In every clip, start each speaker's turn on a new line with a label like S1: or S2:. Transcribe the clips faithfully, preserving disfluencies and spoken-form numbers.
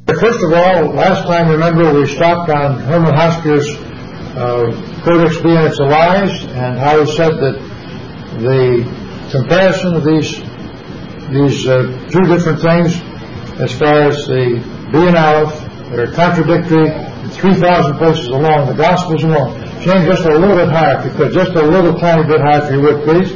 S1: First of all, last time, remember, we stopped on Herman Hosker's uh, Codex Being Elias, and how he said that the comparison of these these uh, two different things, as far as the Being Aleph, that are contradictory in three thousand places alone, the Gospels alone. Change just a little bit higher, if you could, just a little tiny bit higher, if you would, please.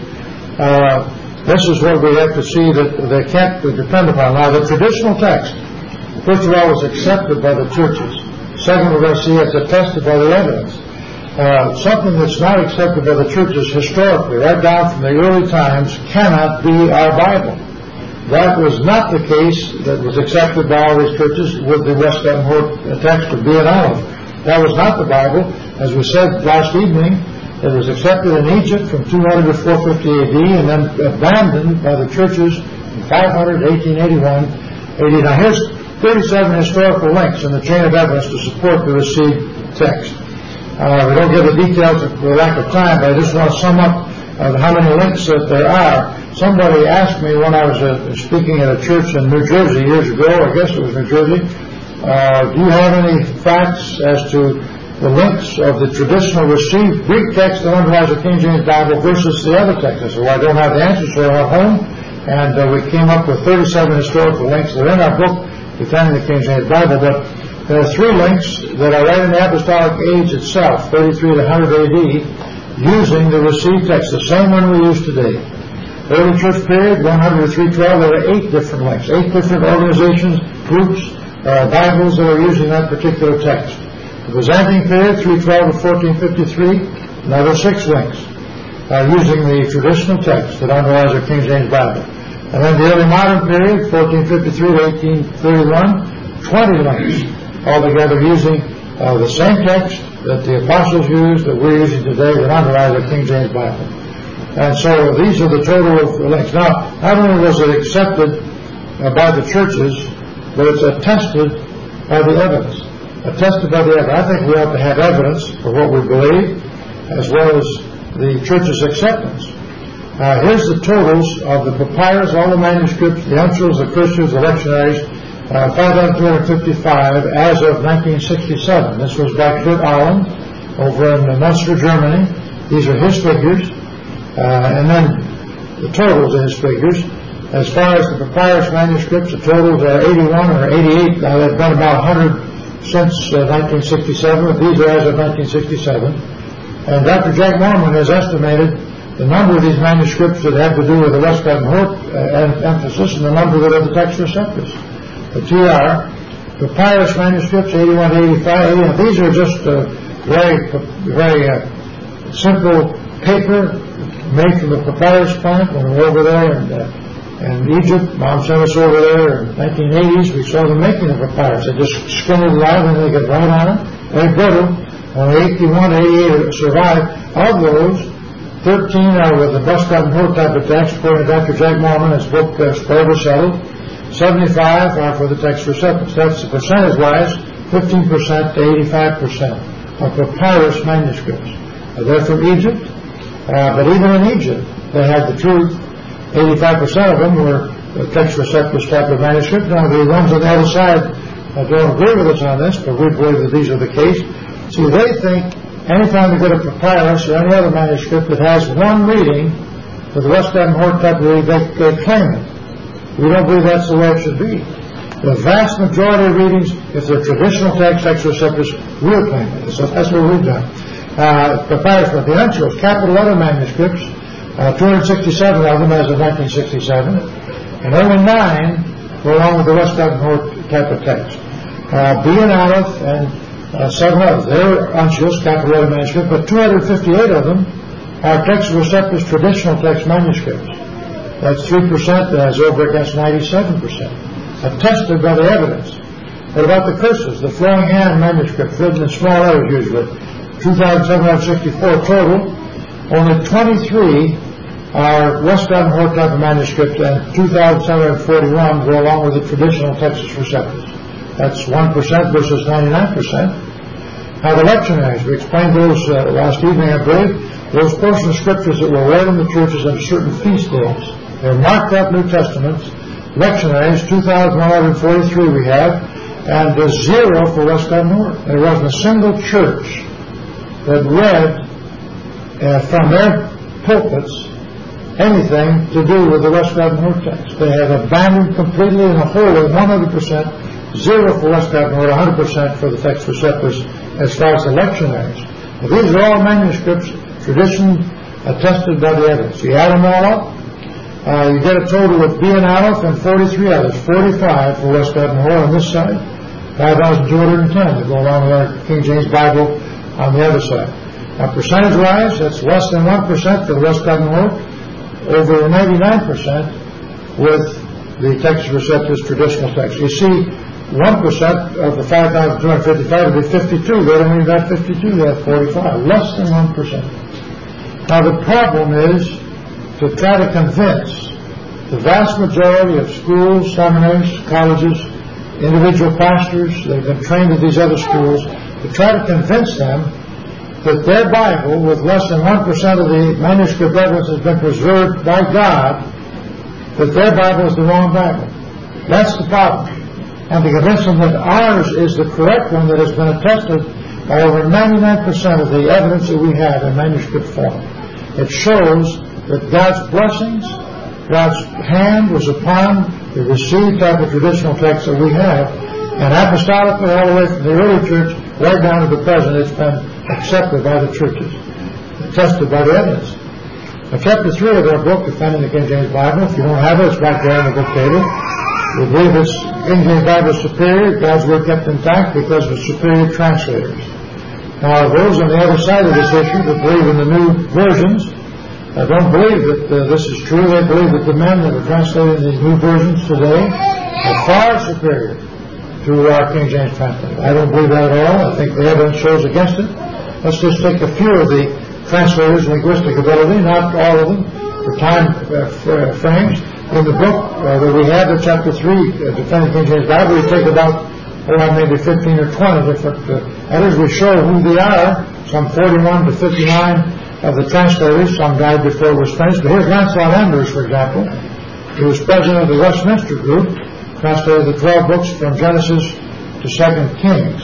S1: Uh, this is what we have to see that they can't depend upon. Now, the traditional text, first of all, is accepted by the churches. Second, we're going to see it's attested by the evidence. Uh, something that's not accepted by the churches historically, right down from the early times, cannot be our Bible. That was not the case that was accepted by all these churches with the Westcott and Hort text of Being Aleph. That was not the Bible. As we said last evening, it was accepted in Egypt from two hundred to four fifty A D and then abandoned by the churches from five hundred to eighteen eighty-one A D. Now here's thirty-seven historical links in the chain of evidence to support the received text. Uh, we don't give the details for lack of time, but I just want to sum up uh, how many links that there are. Somebody asked me when I was uh, speaking at a church in New Jersey years ago, I guess it was New Jersey, uh, do you have any facts as to the links of the traditional received Greek text that underlies the King James Bible versus the other text? I said, well, I don't have the answers, so I went home, and uh, we came up with thirty-seven historical links. They're in our book, Defending the King James Bible, but there are three links that are right in the Apostolic Age itself, thirty-three to one hundred A D, using the received text, the same one we use today. Early church period, one hundred to three twelve, there are eight different links, eight different organizations, groups, uh, Bibles that are using that particular text. The Byzantine period, three twelve to fourteen fifty-three, another six links, uh, using the traditional text that underlies the King James Bible. And then the early modern period, fourteen fifty-three to eighteen thirty-one, twenty links, altogether using uh, the same text that the apostles used, that we're using today, that underlies the King James Bible. And so these are the total of links. Now, not only was it accepted uh, by the churches, but it's attested by the evidence. Attested by the evidence. I think we ought to have evidence for what we believe, as well as the church's acceptance. Uh, here's the totals of the papyrus, all the manuscripts, the uncials, the Christians, the lectionaries, uh, five thousand two hundred fifty-five as of nineteen sixty-seven. This was by Kurt Allen over in Munster, Germany. These are his figures. Uh, and then the totals of his figures. As far as the papyrus manuscripts, the totals are eighty-one or eighty-eight. Now, they've been about one hundred since uh, nineteen sixty-seven. These are as of nineteen sixty-seven. And Doctor Jack Mormon has estimated the number of these manuscripts that have to do with the Westcott and Hort uh, emphasis and the number that are the text receptors. The T R, papyrus manuscripts, eighty-one to eighty-five. eighty, these are just uh, very, very uh, simple paper made from the papyrus plant. When we were over there in, uh, in Egypt, Mom sent us over there in the nineteen eighties. We saw them making the papyrus. They just skinned it out and they could write on it. Very brittle. Only eighty-one to eighty-eight survived. Of those, thirteen are with the Westcott and Hort type of text, according to Doctor Jack Mormon, his book, uh, Forever Settled. seventy-five are for the text receptors. That's percentage-wise, fifteen percent to eighty-five percent of papyrus manuscripts. Uh, they're from Egypt, uh, but even in Egypt, they had the truth. eighty-five percent of them were the text receptors type of manuscript. Now, the ones on the other side uh, don't agree with us on this, but we believe that these are the case. See, they think anytime you get a papyrus or any other manuscript that has one reading for the Westcott and Hort type of reading, they, they claim it. We don't believe that's the way it should be. The vast majority of readings, if they're traditional text, text receptors, will claim it. So that's what we've done. Uh, papyrus for the uncials, capital letter manuscripts, uh, two hundred sixty-seven of them as of nineteen sixty-seven, and only nine go along with the Westcott and Hort type of text. Uh, Being Aleph and uh, seven others, they're uncials, capital letter manuscripts, but two hundred fifty-eight of them are text receptors, traditional text manuscripts. That's three percent as over against ninety-seven percent. Attested by the evidence. What about the curses? The flowing hand manuscript, written in small letters usually. two thousand seven hundred sixty-four total. Only twenty-three are Westcott and Hort type of manuscripts, and two thousand seven hundred forty-one go along with the traditional Texas receptors. That's one percent versus ninety-nine percent. Now the lectionaries, we explained those uh, last evening, I believe. Those portions of scriptures that were read in the churches on certain feast days. They're marked up New Testaments. Lectionaries, two thousand one hundred forty-three we have, and uh, zero for Westcott North. There wasn't a single church that read uh, from their pulpits anything to do with the Westcott North text. They had abandoned completely and wholly, one hundred percent, zero for Westcott North, one hundred percent for the text receptors as far as the lectionaries. But these are all manuscripts, tradition attested by the evidence. You add them all up, uh, you get a total of B and Aleph and forty-three others, forty-five for Westcott North on this side, five thousand two hundred ten that go along with our King James Bible on the other side. Now, percentage-wise, that's less than one percent for the Westcott North, over ninety-nine percent with the Textus Receptus traditional text. You see, one percent of the five thousand two hundred fifty-five would be fifty-two. They don't even have fifty-two, they have forty-five. Less than one percent. Now, the problem is to try to convince the vast majority of schools, seminaries, colleges, individual pastors, they've been trained at these other schools, to try to convince them that their Bible, with less than one percent of the manuscript evidence has been preserved by God, that their Bible is the wrong Bible. That's the problem. And to convince them that ours is the correct one that has been attested by over ninety-nine percent of the evidence that we have in manuscript form. It shows that God's blessings, God's hand was upon the received type of traditional text that we have, and apostolically all the way from the early church right down to the present, it's been accepted by the churches, attested by the evidence. Now, chapter three of our book, Defending the King James Bible, if you don't have it, it's back there on the book table. We believe this King James Bible is superior, God's Word kept intact because of superior translators. Now, those on the other side of this issue that believe in the new versions, I don't believe that uh, this is true. They believe that the men that are translating these new versions today are far superior to our King James translator. I don't believe that at all. I think the evidence shows against it. Let's just take a few of the translators' linguistic ability, not all of them, for time uh, f- frames. In the book uh, that we have, in chapter three, uh, Defending King James Bible, we take about, oh, maybe fifteen or twenty different uh, editors. We show who they are, some forty-one to fifty-nine of the translators. Some died before it was finished. But here's Lancelot Andrews, for example. He was president of the Westminster Group, translated the twelve books from Genesis to Second Kings.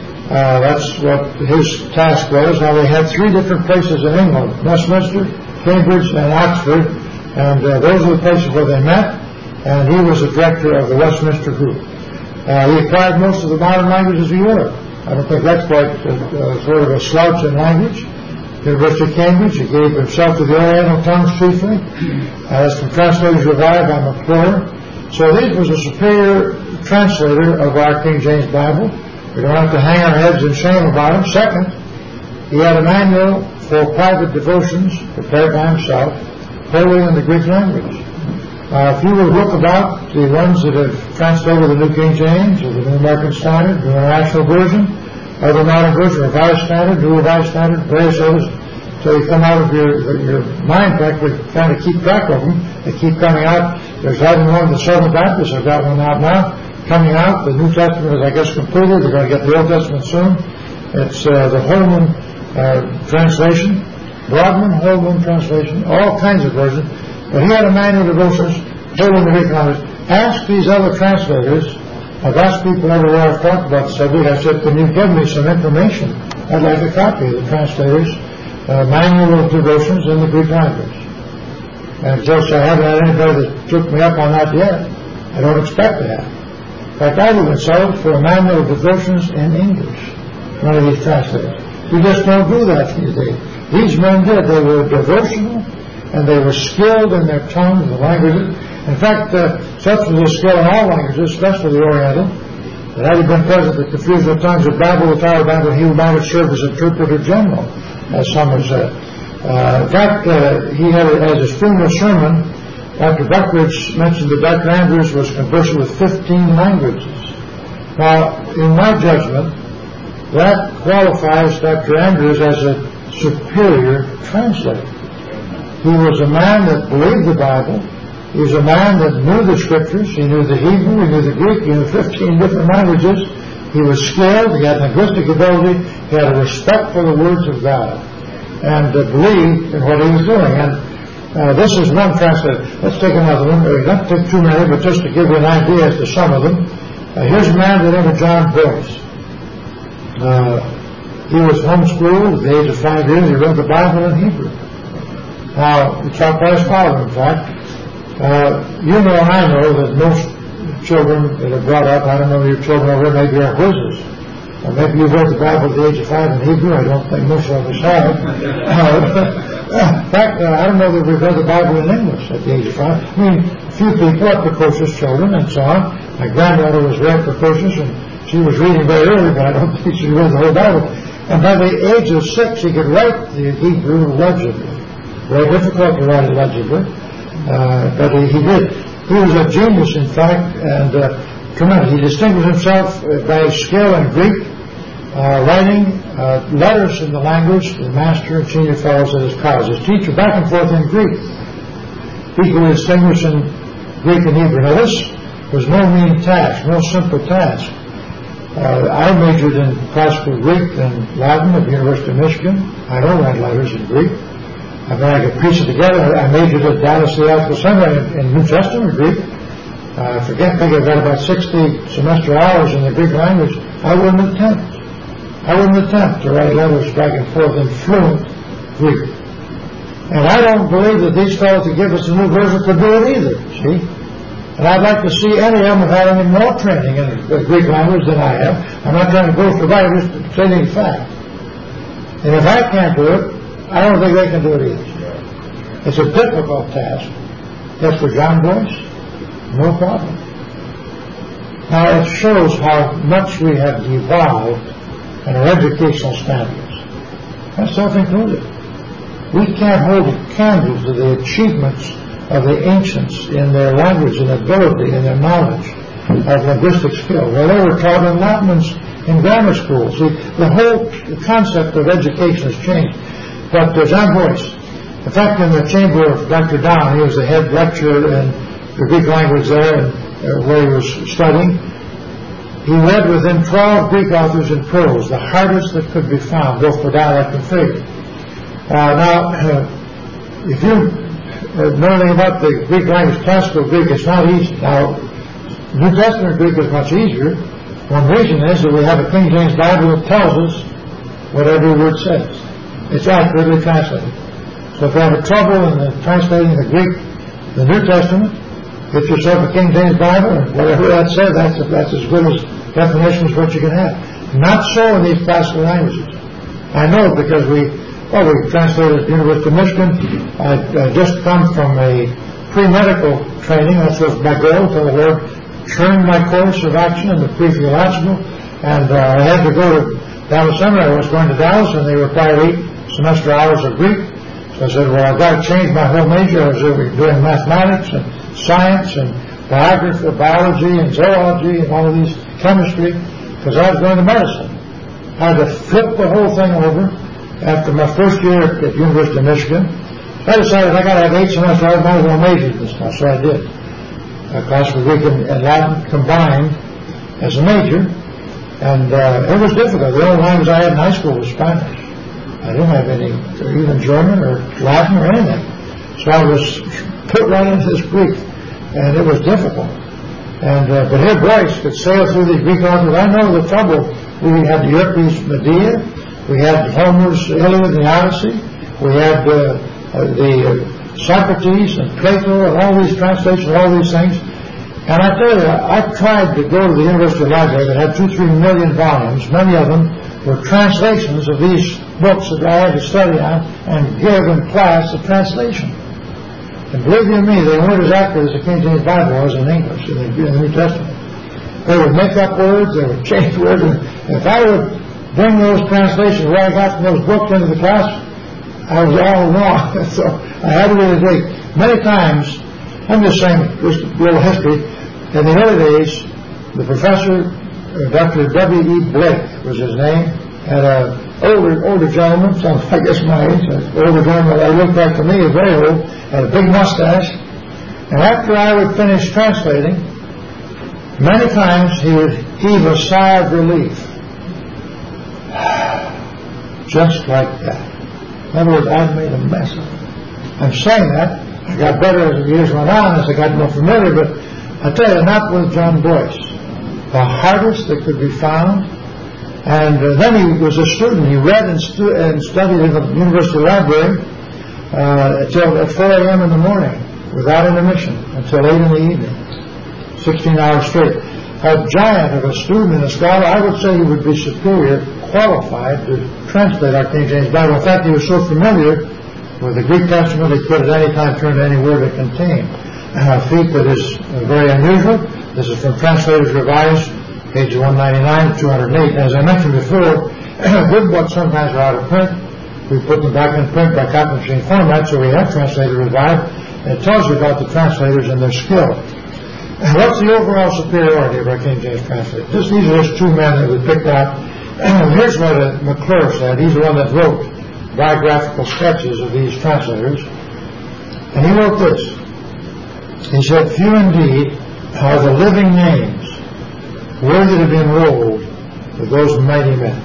S1: Uh, that's what his task was. Now, they had three different places in England, Westminster, Cambridge, and Oxford, and uh, those are the places where they met, and he was the director of the Westminster Group. Uh, he acquired most of the modern languages of Europe. I don't think that's quite uh, uh, sort of a slouch in language. University of Cambridge, he gave himself to the Oriental tongues chiefly, as from translators revived by McClure. So he was a superior translator of our King James Bible. We don't have to hang our heads in shame about him. Second, he had a manual for private devotions prepared by himself, wholly in the Greek language. Uh, if you will look about the ones that have translated the New King James, or the New American Standard, the International Version, or the Modern Version, Revised Standard, New Revised Standard, various others, so you come out of your your mind practically trying to keep track of them. They keep coming out. There's having one of the Southern Baptists. I've got one out now. Coming out. The New Testament is, I guess, completed. They're going to get the Old Testament soon. It's uh, the Holman uh, translation, Broadman Holman translation, all kinds of versions. But he had a manual of devotions, wholly in the Greek language. Ask these other translators. I've asked people everywhere I've talked about the subject. I said, can you give me some information? I'd like a copy of the translators' uh, manual of devotions in the Greek language. And of course, I haven't had anybody that took me up on that yet. I don't expect to have. In fact, I even sold for a manual of devotions in English, one of these translators. You just don't do that these days. These men did. They were devotional, and they were skilled in their tongues and languages. In fact, uh, such was the skill in all languages, especially the Oriental, that had he been present at the fusion of tongues of Babel, the Tower of Babel, he might have served as interpreter general, as some have said. Uh, in fact, uh, he had, as his funeral sermon, Doctor Buckridge mentioned that Doctor Andrews was conversant with fifteen languages. Now, in my judgment, that qualifies Doctor Andrews as a superior translator. He was a man that believed the Bible. He was a man that knew the Scriptures. He knew the Hebrew, he knew the Greek, he knew fifteen different languages. He was skilled, he had linguistic ability, he had a respect for the words of God, and uh, believed in what he was doing. And uh, this is one translator. Let's take another one. We're not take too many, but just to give you an idea as to some of them. Uh, here's a man by the name of John Boyce. Uh, he was homeschooled at the age of five years. He read the Bible in Hebrew. Now, he taught by his father, in fact. Uh, you know and I know that most children that are brought up, I don't know if your children over there, maybe are whizzes. Or maybe you've read the Bible at the age of five in Hebrew. I don't think most of us have. Uh, in fact, uh, I don't know that we've read the Bible in English at the age of five. I mean, a few people are precocious children and so on. My granddaughter was very precocious and she was reading very early, but I don't think she read the whole Bible. And by the age of six, he could write the Hebrew legibly. Very difficult to write it legibly, uh, but he, he did. He was a genius, in fact, and uh, tremendous. He distinguished himself by his skill in Greek, uh, writing uh, letters in the language, the master and senior fellows at his college. His teacher back and forth in Greek. Equally distinguished in Greek and Hebrew. Now this was no mean task, no simple task. Uh, I majored in classical Greek and Latin at the University of Michigan. I don't write letters in Greek. I mean, I could piece it together. I majored at Dallas Theological Seminary in, in New Testament Greek. Uh, I forget, I think I got about sixty semester hours in the Greek language. I wouldn't attempt. I wouldn't attempt to write letters back and forth in fluent Greek. And I don't believe that these fellows that give us a new version could do it either, see? And I'd like to see any of them have had any more training in the Greek language than I have. I'm not trying to go for that, just stating fact. And if I can't do it, I don't think they can do it either. It's a difficult task. That's for John Boyce. No problem. Now it shows how much we have devolved in our educational standards. Myself included. We can't hold a candle to the achievements of the ancients in their language and ability and their knowledge of linguistic skill. Well, they were taught in Latin in grammar schools. See, the whole concept of education has changed. But uh, John Boyce, in fact, in the chamber of Doctor Down, he was the head lecturer in the Greek language there, and, uh, where he was studying. He read within twelve Greek authors in prose, the hardest that could be found, both for dialect and figure. Uh, now, uh, if you uh, know anything about the Greek language, classical Greek, it's not easy. Now, New Testament Greek is much easier. One reason is that we have a King James Bible that tells us what every word says. It's accurately translated. So if you have a trouble in the translating the Greek, the New Testament, get yourself a King James Bible, and whatever that says, that's, that's as good as definition as what you can have. Not so in these classical languages. I know because we, well, we translated at the University of Michigan. I, I just come from a pre-medical training. That's what my goal, until the Lord turned my course of action in the pre-theological, and uh, I had to go to Dallas Seminary. I was going to Dallas, and they required eight semester hours of Greek. So I said, well, I've got to change my whole major. I was doing mathematics and science and biography, biology and zoology and all of these, chemistry, because I was going to medicine. I had to flip the whole thing over after my first year at the University of Michigan. So I decided I got to have eight semesters. I might as well major in this now, so I did. A classical Greek and, and Latin combined as a major, and uh, it was difficult. The only language I had in high school was Spanish. I didn't have any, even German or Latin or anything. So I was put right into this Greek, and it was difficult. And uh, but here Boyce could sail through these Greek authors. I know the trouble. We had Euripides' Medea, we had Homer's Iliad and the Odyssey, we had uh, uh, the uh, Socrates and Plato and all these translations, all these things. And I tell you, I tried to go to the University Library that had two, three million volumes. Many of them were translations of these books that I had to study on and give in class a translation. And believe you me, they weren't as accurate as the King James Bible was in English, in the, in the New Testament. They would make up words, they would change words, and if I would bring those translations where I got from those books into the class, I was all wrong. So I had to really think. Many times, I'm just saying, just a little history, in the early days, the professor, uh, Doctor W E Blake was his name, had an older, older gentleman, so I guess my age, an older gentleman that looked like to me, was very old, had a big mustache, and after I would finish translating, many times he would heave a sigh of relief. Just like that. In other words, I've made a mess of it. I'm saying that. I got better as the years went on, as I got more familiar, but I tell you, not with John Boyce. the hardest that could be found. And uh, then he was a student. He read and, stu- and studied in the university library uh, until at four a.m. in the morning without intermission until eight in the evening, sixteen hours straight. A giant of a student and a scholar. I would say he would be superior, qualified to translate our King James Bible. In fact, he was so familiar with the Greek Testament he could at any time turn to any word it contained. A feat that is uh, very unusual. This is from Translators Revised, page one ninety-nine, two oh eight. As I mentioned before, good books sometimes are out of print. We put them back in print by copy machine format, so we have Translator Revised. And it tells you about the translators and their skill. And what's the overall superiority of our King James translator? Just, these are just two men that we picked out. And here's what uh, McClure said. He's the one that wrote biographical sketches of these translators. And he wrote this. He said, few indeed are the living names worthy to be enrolled with those mighty men.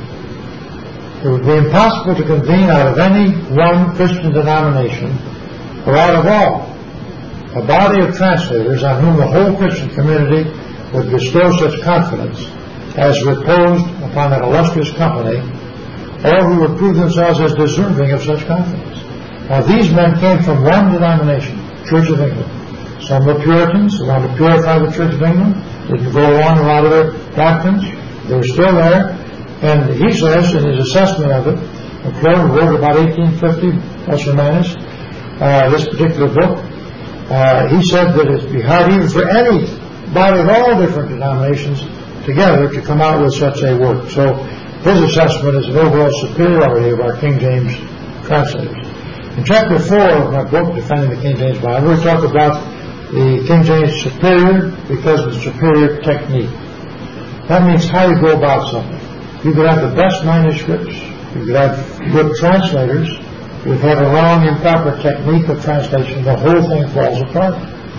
S1: It would be impossible to convene out of any one Christian denomination, or out of all, a body of translators on whom the whole Christian community would bestow such confidence as reposed upon that illustrious company, or who would prove themselves as deserving of such confidence. Now, these men came from one denomination, Church of England. Some were Puritans who wanted to purify the Church of England, didn't go along with a lot of their doctrines. They were still there. And he says, in his assessment of it, McClure wrote about eighteen fifty, plus or minus, uh, this particular book, uh, he said that it would be hard even for any body of all different denominations together to come out with such a work. So his assessment is an overall superiority of our King James translators. In chapter four of my book, Defending the King James Bible, we talk about the King James superior because of the superior technique. That means how you go about something. You could have the best manuscripts, you could have good translators, you could have a wrong, improper technique of translation, the whole thing falls apart.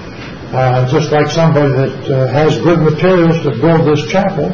S1: Uh, just like somebody that uh, has good materials to build this chapel,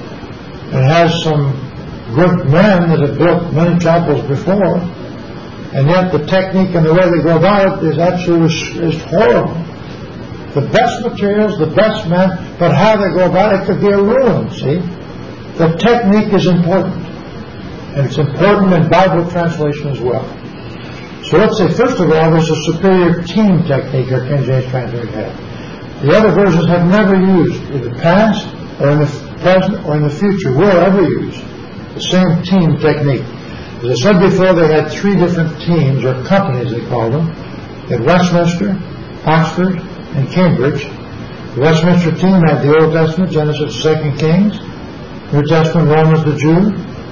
S1: and has some good men that have built many chapels before, and yet the technique and the way they go about it is absolutely is horrible. The best materials, the best men, but how they go about it could be a ruin, see? The technique is important. And it's important in Bible translation as well. So let's say, first of all, there's a superior team technique our King James translator had. The other versions have never used, in the past, or in the present, or in the future, will ever use the same team technique. As I said before, they had three different teams, or companies they called them, at Westminster, Oxford, and Cambridge. The Westminster team had the Old Testament, Genesis, Second Kings, New Testament, Romans, the Jew.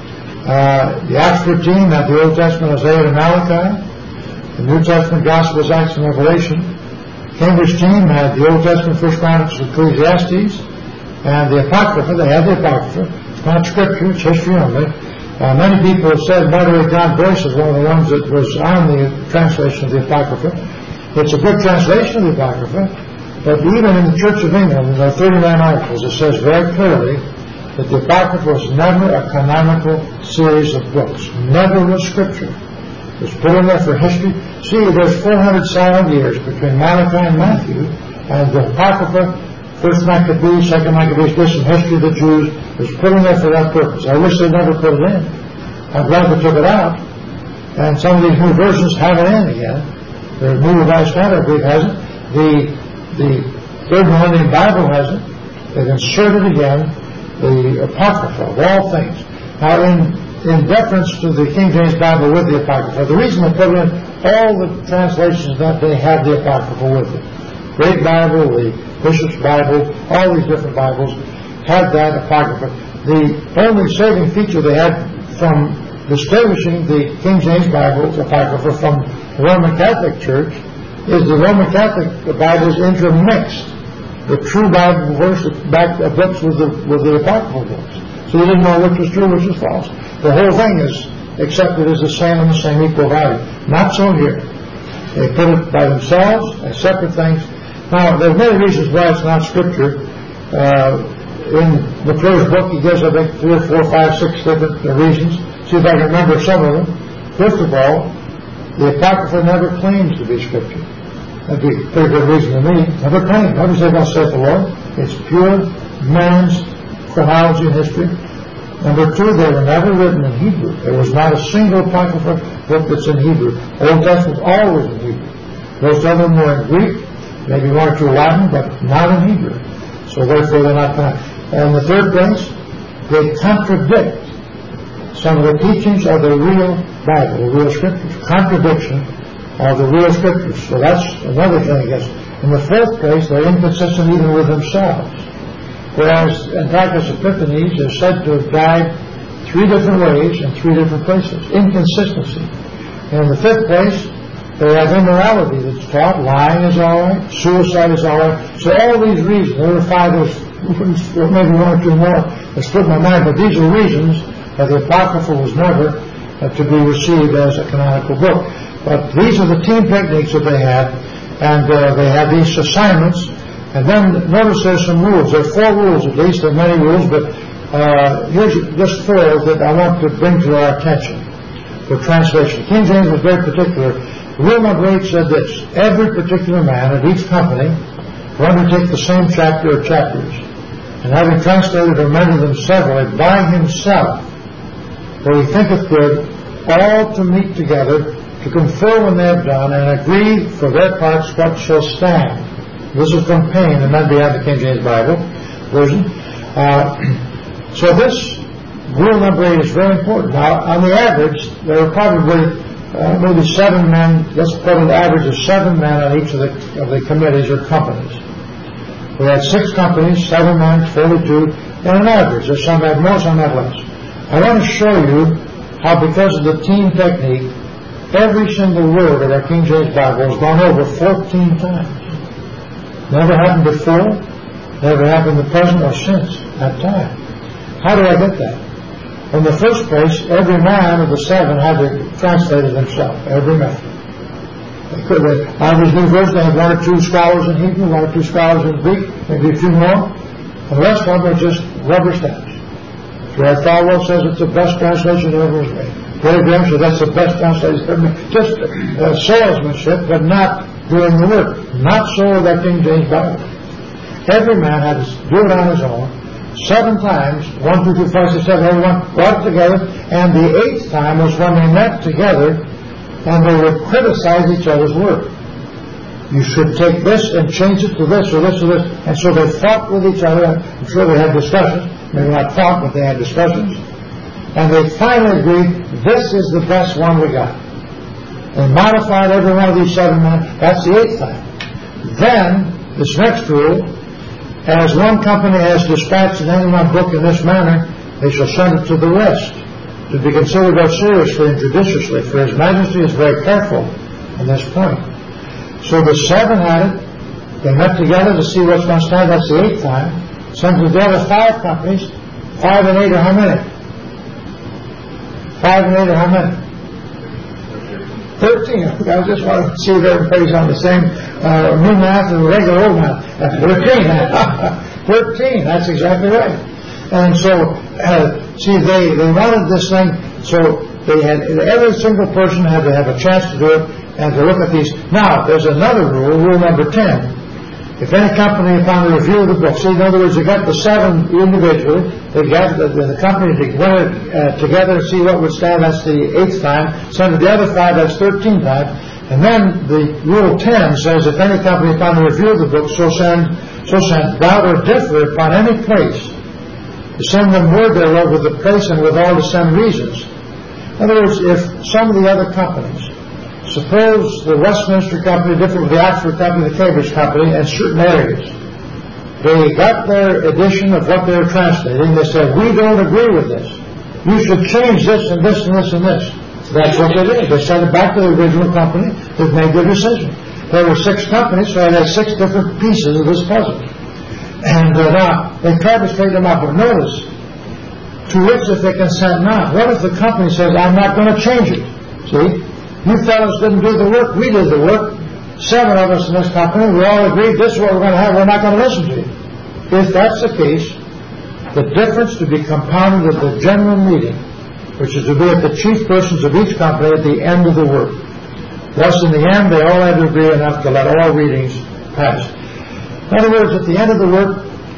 S1: Uh, the Oxford team had the Old Testament, Isaiah and Malachi, the New Testament, Gospels, Acts, and Revelation. Cambridge team had the Old Testament, First Chronicles, Ecclesiastes, and the Apocrypha. They had the Apocrypha. It's not Scripture, it's history only. Uh, many people have said, by the way, John Boyce is one of the ones that was on the translation of the Apocrypha. It's a good translation of the Apocrypha, but even in the Church of England, in the thirty-nine articles, it says very clearly that the Apocrypha was never a canonical series of books, never was Scripture. It was put in there for history. See, there's four hundred silent years between Malachi and Matthew, and the Apocrypha, First Maccabees, Second Maccabees, this and History of the Jews, was put in there for that purpose. I wish they never put it in. I'm glad they took it out, and some of these new versions have it in again. The New Revised Standard, I believe, has it. The, the Third Millennium Bible has it. They've inserted again the Apocrypha of all things. Now, in, in deference to the King James Bible with the Apocrypha, the reason they put in all the translations that they have the Apocrypha with it. Great Bible, the Bishop's Bible, all these different Bibles had that Apocrypha. The only saving feature they had from distinguishing the King James Bible Apocrypha from the Roman Catholic Church is the Roman Catholic Bible is intermixed. The true Bible verse back uh, books with the with the Apocryphal books. So you didn't know which was true, which was false. The whole thing is accepted as the same and the same equal value. Not so here. They put it by themselves as separate things. Now, there are many reasons why it's not Scripture. Uh, in McClure's book, he gives, I think, three or four, five, six different uh, reasons. See if I can remember some of them. First of all, the Apocrypha never claims to be Scripture. That'd be a pretty good reason to me. Never claimed. Never say, thus saith the Lord. It's pure man's chronology and history. Number two, they were never written in Hebrew. There was not a single apocryphal book that's in Hebrew. Old Testament was always in Hebrew. Most of them were in Greek, maybe one or two Latin, but not in Hebrew. So therefore they're not found. And in the third place, they contradict some of the teachings of the real Bible, the real Scriptures. Contradiction of the real Scriptures. So that's another thing, I guess. In the fourth place, they're inconsistent even with themselves. Whereas Antiochus Epiphanes is said to have died three different ways in three different places. Inconsistency. And in the fifth place, they have immorality that's taught. Lying is all right. Suicide is all right. So all these reasons, there were five, there's maybe one or two more that split my mind, but these are reasons that the Apocrypha was never uh, to be received as a canonical book. But these are the team techniques that they had, and uh, they have these assignments. And then notice there's some rules. There are four rules at least. There are many rules, but uh, here's just four that I want to bring to our attention for translation. King James was very particular. Rule number eight said this: every particular man at each company will undertake the same chapter or chapters, and having translated or amended them severally by himself, for he thinketh good, all to meet together, to confer when they have done, and agree for their parts what shall stand. This is from Payne, and then behind the King James Bible version. Uh, so this rule number eight is very important. Now, on the average, there are probably uh, maybe seven men. Let's put an average of seven men on each of the of the committees or companies. We had six companies, seven men, forty-two, and an average. There's some had more, some had less. I want to show you how, because of the team technique, every single word of our King James Bible has gone over fourteen times. Never happened before, never happened in the present or since that time. How do I get that? In the first place, every man of the seven had to translate it himself. Every man. They could have, Ivers New Version, they had one or two scholars in Hebrew, one or two scholars in Greek, maybe a few more. And the rest of them are just rubber stamps. Gerard Falwell says it's the best translation ever was made. Billy Graham says that's the best translation ever made. Just uh, salesmanship, but not doing the work. Not so with that King James Bible. Every man had to do it on his own. Seven times, one, two, three, five, six, seven, everyone brought it together, and the eighth time was when they met together and they would criticize each other's work. You should take this and change it to this or this or this. And so they fought with each other. I'm sure they had discussions. Maybe not fought, but they had discussions. And they finally agreed, this is the best one we got. They modified every one of these seven men. That's the eighth time. Then, this next rule, as one company has dispatched any one book in this manner, they shall send it to the rest, to be considered both seriously and judiciously, for His Majesty is very careful on this point. So the seven had it. They met together to see what's going to stand. That's the eighth time. Sent to the other five companies. Five and eight are how many? Five and eight are how many? Thirteen. I just want to see if everybody's on the same uh, new math and regular old math. That's thirteen. Thirteen. That's exactly right. And so, uh, see, they, they wanted this thing, so they had, every single person had to have a chance to do it and to look at these. Now, there's another rule, rule number ten. If any company, upon the review of the book, see, in other words, they got the seven individually, they got the, the company to get it uh, together and see what would stand. That's the eighth time. Send the other five, that's thirteen times. And then the rule ten says, if any company, upon the review of the book, so send, so send doubt or differ upon any place, to send them word thereof with the place and with all to send reasons. In other words, if some of the other companies, suppose the Westminster Company different with the Oxford Company, the Cambridge Company, in certain areas, they got their edition of what they were translating. They said, we don't agree with this. You should change this and this and this and this. So that's what they did. They sent it back to the original company. They've made their decision. There were six companies, so they had six different pieces of this puzzle. And uh, now, they tried to straighten them out, but notice, to which if they consent not. What if the company says, I'm not going to change it? See? You fellows didn't do the work, we did the work. Seven of us in this company, we all agreed this is what we're going to have, we're not going to listen to you. If that's the case, the difference to be compounded at the general meeting, which is to be at the chief persons of each company at the end of the work. Thus, in the end, they all had to agree enough to let all readings pass. In other words, at the end of the work,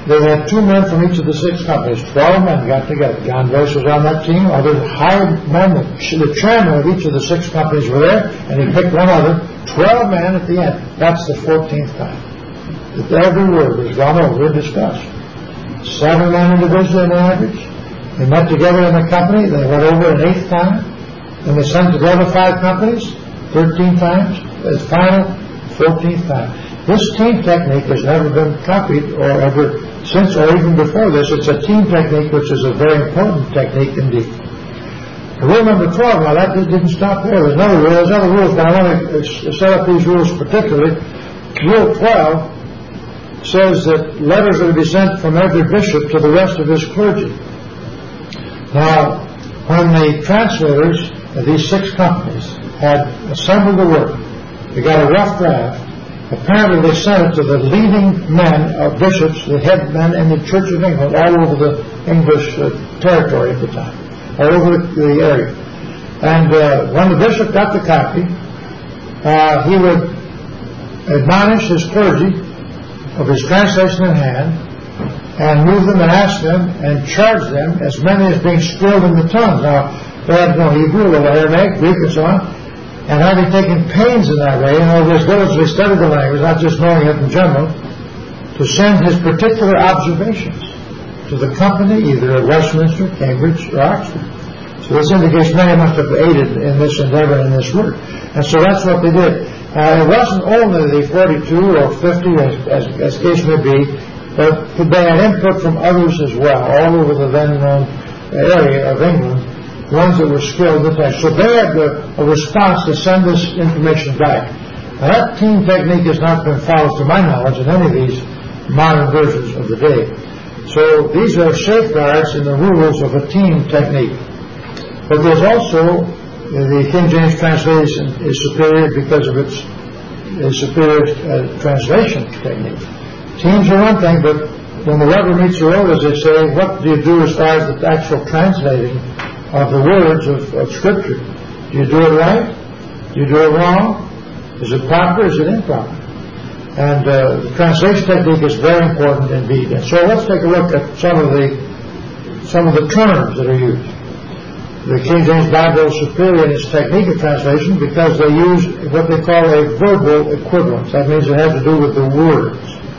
S1: they had two men from each of the six companies. Twelve men got together. John Boyce was on that team. Other hired men, the chairman of each of the six companies were there, and he picked one other. Twelve men at the end. That's the fourteenth time that every word was gone over and discussed. Seven men individually on average. They met together in a company. They went over an eighth time. And they sent together five companies, thirteen times. The final, fourteenth time. This team technique has never been copied or ever since or even before this. It's a team technique which is a very important technique indeed. Rule number twelve, now that didn't stop there. There's another rule. There's other rules, but I want to set up these rules particularly. Rule twelve says that letters are to be sent from every bishop to the rest of his clergy. Now, when the translators of these six companies had assembled the work, they got a rough draft. Apparently they sent it to the leading men of bishops, the head men in the Church of England, all over the English uh, territory at the time, all over the, the area. And uh, when the bishop got the copy, uh, he would admonish his clergy of his translation in hand, and move them and ask them and charge them as many as being skilled in the tongues. Now, they had no Hebrew, or Aramaic, Greek, and so on. And having taken pains in that way, in other words, diligently studied the language, not just knowing it in general, to send his particular observations to the company, either at Westminster, Cambridge, or Oxford. So this indicates many must have aided in this endeavor and in this work. And so that's what they did. Uh, it wasn't only the forty-two or fifty, as, as, as case may be, but they had input from others as well, all over the then-known area of England, ones that were skilled in the text. So they had a, a response to send this information back. Now, that team technique has not been followed, to my knowledge, in any of these modern versions of the day. So these are safeguards in the rules of a team technique. But there's also, the King James translation is superior because of its, its superior uh, translation technique. Teams are one thing, but when the rubber meets the road, as they say, what do you do as far as the actual translating of the words of, of Scripture? Do you do it right? Do you do it wrong? Is it proper? Is it improper? And uh, the translation technique is very important indeed. And so let's take a look at some of the some of the terms that are used. The King James Bible is superior in its technique of translation because they use what they call a verbal equivalence. That means it has to do with the words.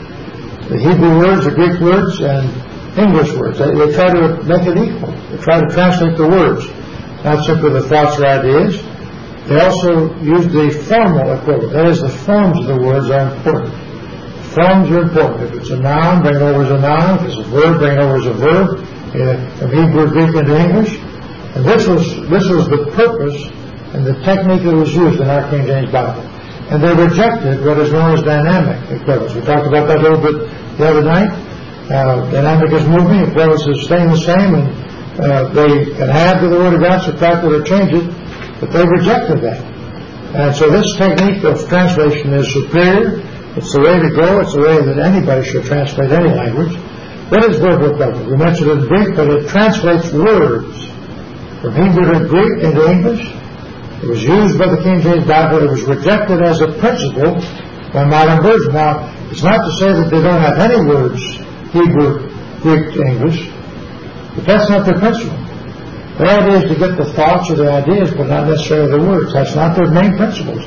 S1: The Hebrew words, the Greek words, and English words. They, they try to make it equal. They try to translate the words, not simply the thoughts or ideas. They also use the formal equivalent. That is, the forms of the words are important. Forms are important. If it's a noun, bring it over as a noun. If it's a verb, bring it over as a verb. From Hebrew, Greek, into English. And this was this was the purpose and the technique that was used in our King James Bible. And they rejected what is known as dynamic equivalence. We talked about that a little bit the other night. Uh, dynamic is moving, equivalence is staying the same, and uh, they can add to the Word of God, subtract it, or change it, but they rejected that. And so this technique of translation is superior. It's the way to go. It's the way that anybody should translate any language. What is verbal equivalence? We mentioned it in Greek, but it translates words from Hebrew to Greek into English. It was used by the King James Bible. It was rejected as a principle by modern versions. Now, it's not to say that they don't have any words, Hebrew, Greek to English, but that's not their principle. Their idea is to get the thoughts or the ideas, but not necessarily the words. That's not their main principles.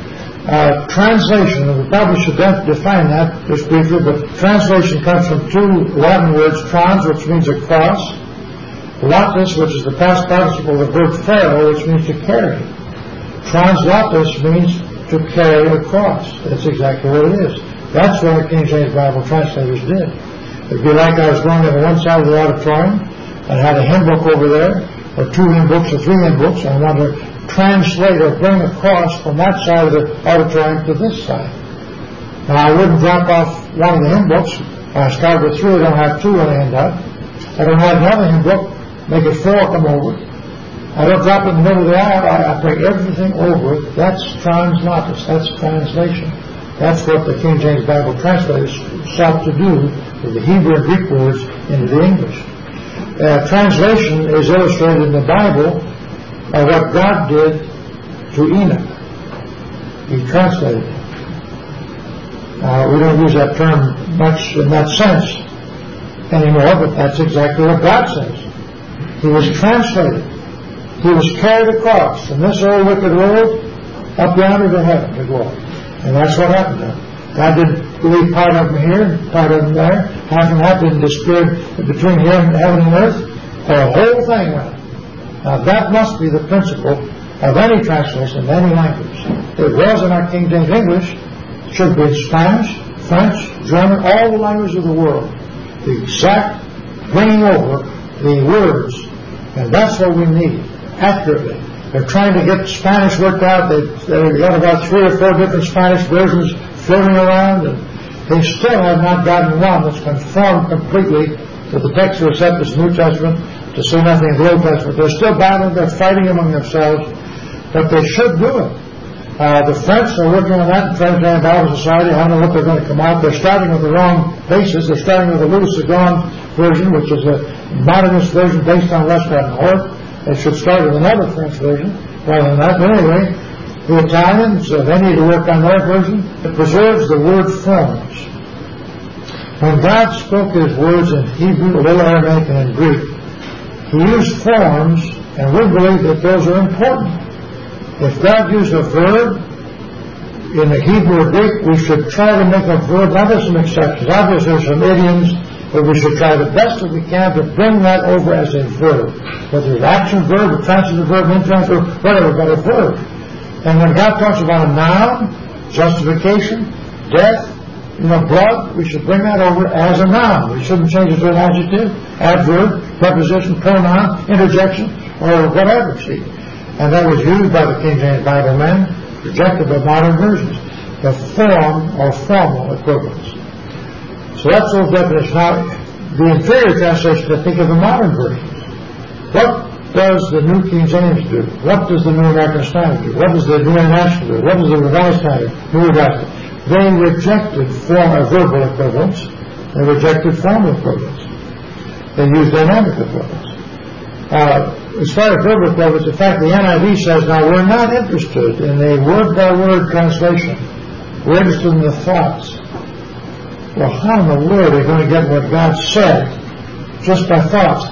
S1: Uh, translation, and we probably should define that just briefly, but translation comes from two Latin words, trans, which means across, latus, which is the past participle of the verb ferro, which means to carry. Translatus means to carry across. That's exactly what it is. That's what the King James Bible translators did. It'd be like I was going to one side of the auditorium and had a hymn book over there, or two hymn books or three hymn books, and I wanted to translate or bring across from that side of the auditorium to this side. Now, I wouldn't drop off one of the hymn books. I start with three, I don't have two when I end up. I don't have another hymn book, make it four, come over. I don't drop it in the middle of the aisle. I, I bring everything over. That's translatus. That's translation. That's what the King James Bible translators sought to do with the Hebrew and Greek words into the English. Uh, translation is illustrated in the Bible by what God did to Enoch. He translated it. Uh, we don't use that term much in that sense, anymore, but that's exactly what God says. He was translated. He was carried across from this old wicked world up yonder to heaven, to glory. And that's what happened to him. God didn't leave part of him here, part of him there. Half and half didn't disappear between here and heaven and earth. The whole thing went. Now that must be the principle of any translation, of any language. It was in our King James English. It should be in Spanish, French, German, all the languages of the world. The exact bringing over the words. And that's what we need, accurately. They're trying to get Spanish worked out. They've, they've got about three or four different Spanish versions floating around, and they still have not gotten one that's conformed completely to the text of the New Testament, to say nothing of the Old Testament. They're still battling, they're fighting among themselves, but they should do it. Uh, the French are working on that in French and Bible Society. I don't know what they're going to come out. They're starting with the wrong basis. They're starting with the Louis Sagon version, which is a modernist version based on Westcott and Hort. They should start with another French version rather than that. But anyway, the Italians, uh, they need to work on their version. It preserves the word forms. When God spoke His words in Hebrew, Little Aramaic, and in Greek, He used forms, and we believe that those are important. If God used a verb in the Hebrew or Greek, we should try to make a verb. Now there's some exceptions. Obviously there's some idioms, but we should try the best that we can to bring that over as a verb. Whether it's action verb, or transitive verb, intransitive verb, whatever, but a verb. And when God talks about a noun, justification, death, you know, blood, we should bring that over as a noun. We shouldn't change it to an adjective, adverb, preposition, pronoun, interjection, or whatever, see. And that was used by the King James Bible man, rejected by modern versions. The form or formal equivalence. So that's those definitions. Now, the inferior translation, I think, of the modern versions. What does the New King James do? What does the New American Standard do? What does the New International do? What does the Revised Standard, New Revised? They rejected form or verbal equivalence. They rejected formal equivalence. They used dynamic equivalence. Uh, as far as verbal equivalence, in fact, the N I V says, now we're not interested in a word-by-word translation. We're interested in the thoughts. Well, how in the world are they going to get what God said just by thoughts?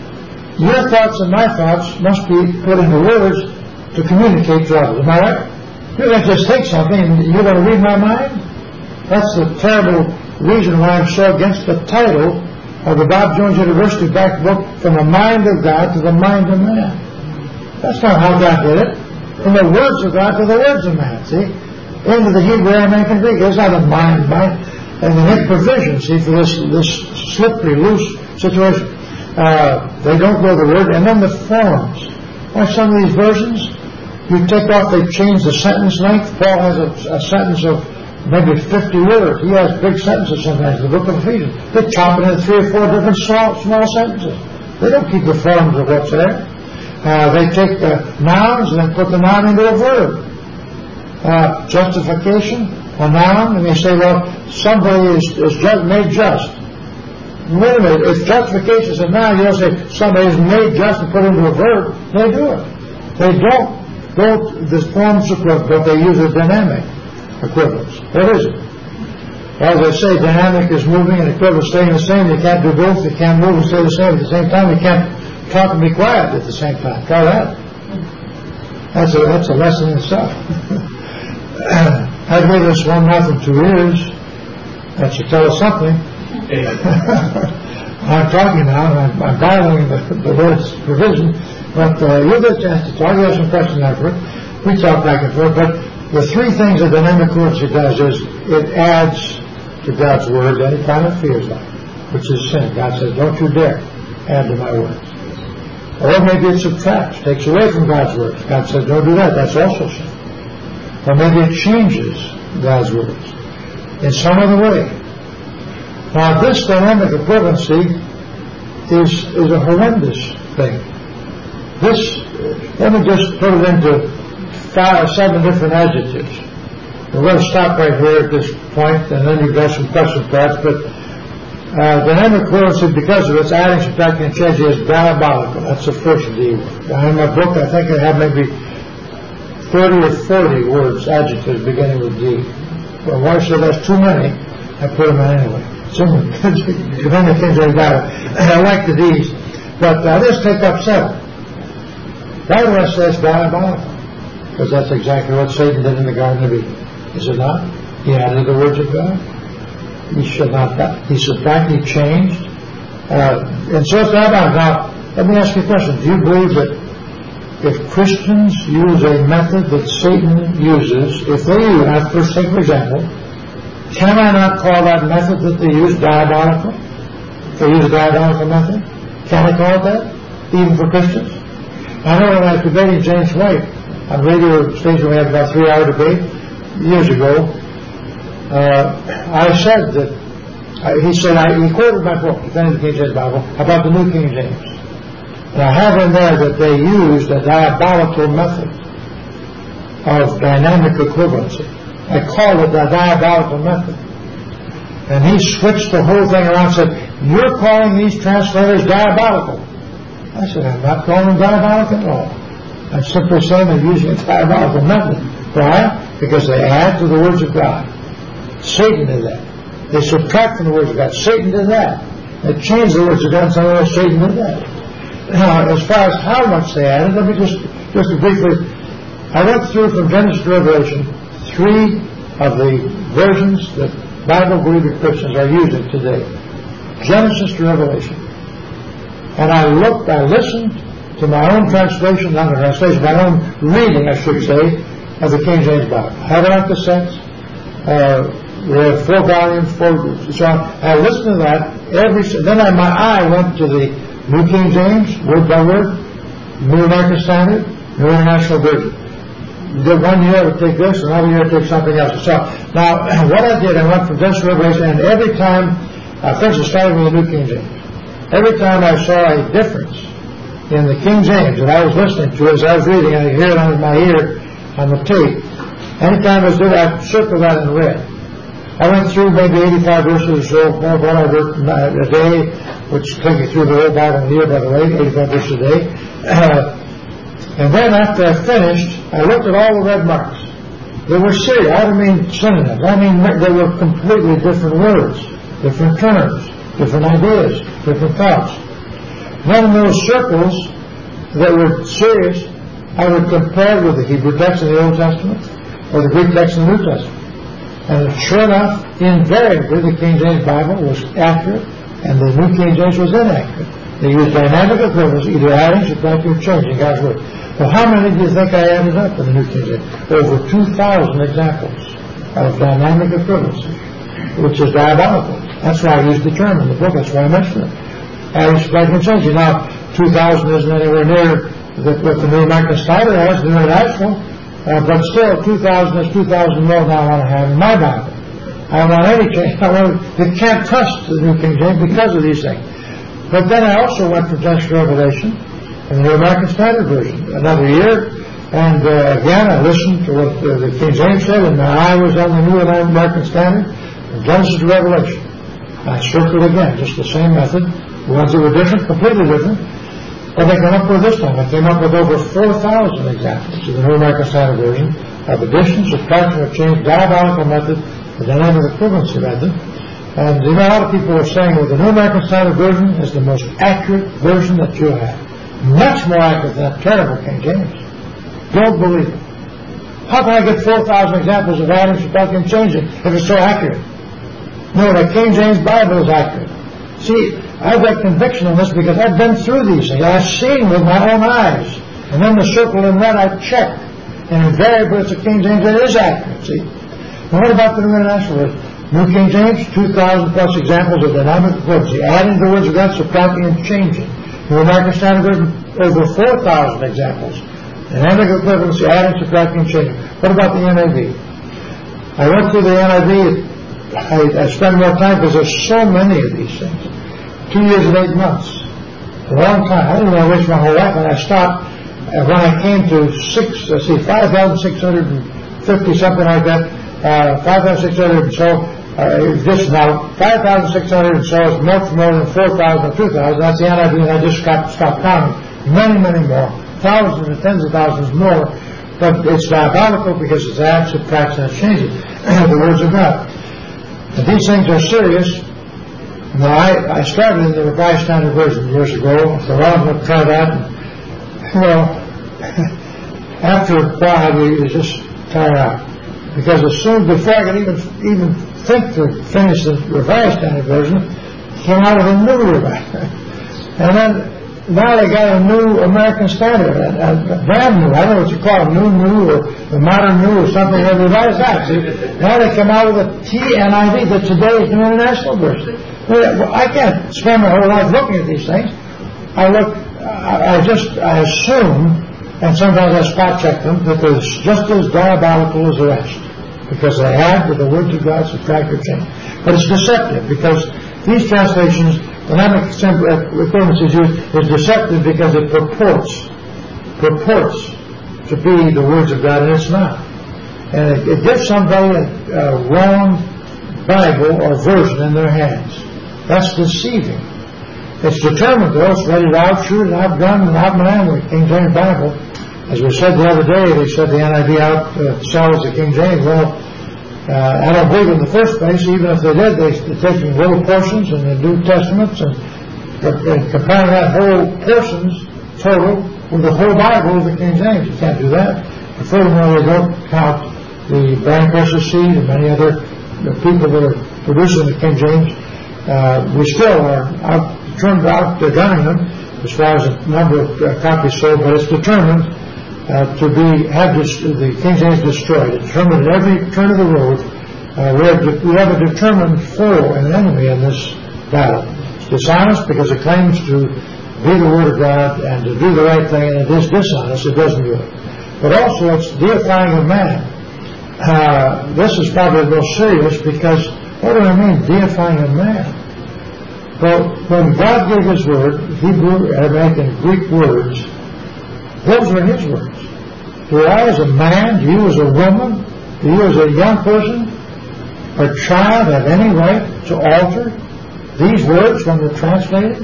S1: Your thoughts and my thoughts must be put into words to communicate to others. Am I right? You can't just take something and you're going to read my mind? That's the terrible reason why I'm so against the title of the Bob Jones University back book, From the Mind of God to the Mind of Man. That's not how God did it. From the words of God to the words of man, see? Into the Hebrew, Aramaic, and Greek. It's not a mind, mind. And they make provision, see, for this, this slippery, loose situation. Uh, they don't go to the word. And then the forms. Why some of these versions, you take off, they change the sentence length. Paul has a, a sentence of maybe fifty words. He has big sentences sometimes in the book of Ephesians. They chop it into three or four different small, small sentences. They don't keep the forms of what's there. Uh, they take the nouns and they put the noun into a verb. Uh, justification, a noun, and they say, well, somebody is, is just made just. Wait a minute, if justification is a noun, you don't say somebody is made just and put into a verb. They do it. They don't go to the forms equivalent, but they use a dynamic equivalence. What is it? Well, as I say, dynamic is moving and equivalent staying the same. You can't do both. You can't move and stay the same at the same time. You can't talk and be quiet at the same time. Try that. That's a, that's a lesson in itself. I've lived this one month and two years. That should tell us something. I'm talking now, and I'm, I'm battling the, the Lord's provision, but uh, you'll get a chance to talk. You have some questions after it. We talk back and forth, but the three things that dynamic fluency does is it adds to God's word any time it feels like, which is sin. God says, don't you dare add to my words. Or maybe it subtracts, takes away from God's words. God says, don't do that. That's also sin. Or maybe it changes God's words in some other way. Now, this dynamic equivalency is, is a horrendous thing. This, let me just put it into five or seven different adjectives. We're going to stop right here at this point, and then you've got some questions perhaps, but uh, dynamic equivalency, because of its adding, subtracting, and changing, is diabolical. That's the first D word. In my book, I think I have maybe thirty or forty words, adjectives beginning with D. Well, why say that's too many? I put them in anyway. Some, depending on King James Bible. I like the D's. But uh, let's take up seven. That one says diabolical. Because that's exactly what Satan did in the Garden of Eden. Is it not? He added the words of God. He should not die. He subtracted, he changed. Uh, and so it's diabolical. Now, let me ask you a question. Do you believe that if Christians use a method that Satan uses, if they use, I'll first take for example, can I not call that method that they use diabolical? If they use a diabolical method? Can I call it that? Even for Christians? I know when I was debating James White on radio station, we had about a three hour debate years ago. Uh, I said that, uh, he said, I, he quoted my book, Defending the King James Bible, about the New King James. And I have in there that they used a diabolical method of dynamic equivalency. I call it the diabolical method. And he switched the whole thing around and said, you're calling these translators diabolical. I said, I'm not calling them diabolical at all. I'm simply saying they're using a diabolical method. Why? Because they add to the words of God. Satan did that. They subtract from the words of God. Satan did that. They changed the words of God and somehow Satan did that. Now, as far as how much they added, let me just, just briefly, I went through from Genesis to Revelation three of the versions that Bible-believing Christians are using today. Genesis to Revelation. And I looked, I listened to my own translation, not a translation, my own reading, I should say, of the King James Bible. I have it on cassettes. Uh, we have four volumes, four, so I listened to that every, then I, my eye went to the New King James, word by word, New American Standard, New International Version. The one year I would take this, another year I would take something else. So now, what I did, I went from Genesis to Revelation, and every time, uh, first I started with the New King James. Every time I saw a difference in the King James that I was listening to as I was reading, I could hear it on my ear on the tape. Anytime I was doing that, I circled that in red. I went through maybe eighty-five verses or so, more than I a day, which took you through the whole Bible in a year, by the way, eighty-five verses a day. Uh, and then after I finished, I looked at all the red marks. They were serious. I don't mean synonyms. I mean they were completely different words, different terms, different ideas, different thoughts. Then in those circles that were serious, I would compare with the Hebrew text in the Old Testament or the Greek text in the New Testament. And sure enough, invariably, the King James Bible was accurate, and the New King James was inaccurate. They used dynamic equivalence, either adding, subtracting, or changing God's Word. Well, how many do you think I added up in the New King James? Over two thousand examples of dynamic equivalency, which is diabolical. That's why I used the term in the book. That's why I mentioned it. Adding, subtracting, and changing. Now, two thousand isn't anywhere near the, what the New American Standard has, the International. Uh, but still, two thousand is two thousand more than I want to have in my Bible. I don't want any change. I want, it can't trust the New King James because of these things. But then I also went from Genesis to Revelation in the New American Standard Version another year. And uh, again, I listened to what uh, the King James said, and my eye was on the New American Standard from Genesis to Revelation. I circled again, just the same method. The ones that were different, completely different. What I came up with this time, I came up with over four thousand examples of the New American Standard Version of addition, subtraction, or change, diabolical method, the dynamic equivalency method. And you know, a lot of people are saying, well, the New American Standard Version is the most accurate version that you have. Much more accurate than that terrible King James. Don't believe it. How can I get four thousand examples of adding, subtracting, and changing if it's so accurate? No, the King James Bible is accurate. See, I've got conviction on this because I've been through these things. I've seen with my own eyes. And then the circle in red I've checked. And invariably it's a King James that is accurate, see. Now what about the New International Version? New King James, two thousand plus examples of dynamic equivalency, adding the words of God, subtracting and changing. New American Standard Version, over four thousand examples. Dynamic equivalency, adding, subtracting, and changing. What about the N I V? I went through the N I V. I, I spent more time because there's so many of these things. Two years and eight months. A long time. I didn't want to waste my whole life, and I stopped uh, when I came to six, let's see, five thousand six hundred fifty, something like that. Uh, five thousand six hundred and so, uh, this now, five thousand six hundred and so is much more than four thousand or two thousand. That's the N I V, and I just stopped, stopped counting. Many, many more. Thousands and tens of thousands more. But it's diabolical because it's adds, subtracts, and it changes the words of God. And these things are serious. Now, I, I started in the Revised Standard Version years ago, so I'm going to try that. And, you know, after a while, you just tire out. Because as soon, before I could even even think to finish the Revised Standard Version, it came out of the new Revised. And then, now they got a new American Standard, a, a brand new. I don't know what you call it, new, new, or the modern new, or something. They revised that. See? Now they come out with a T N I V, the today's New International Version. Well, I can't spend my whole life looking at these things. I look, I, I just, I assume, and sometimes I spot check them, that they're just as diabolical as the rest, because they add with the words of God subtract or change. But it's deceptive, because these translations, dynamic equivalence is used, is deceptive because it purports, purports to be the words of God, and it's not. And it, it gives somebody a, a wrong Bible or version in their hands. That's deceiving. It's determined, though. It's ready to outshoot and outgun and outman the King James Bible. As we said the other day, they said the N I V outsells the King James. Well, Uh, I don't believe in the first place, even if they did, they, they're taking little portions in the New Testaments and, and comparing that whole portions total with the whole Bible of the King James. You can't do that. And furthermore, they don't count the Brian Curse's seed and many other the people that are producing the King James. Uh, we still are out, turned out to gunning them as far as the number of uh, copies sold, but it's determined Uh, to be have this, the King James destroyed. It's determined at every turn of the road. Uh, we, have de- we have a determined foe and enemy in this battle. It's dishonest because it claims to be the Word of God and to do the right thing, and it is dishonest. It doesn't do it. But also, it's deifying of man. Uh, this is probably real serious because what do I mean, deifying of man? Well, when God gave His Word, Hebrew, Aramaic, and Greek words, those are His words. Do I as a man, do you as a woman, do you as a young person or child have any right to alter these words when they're translated?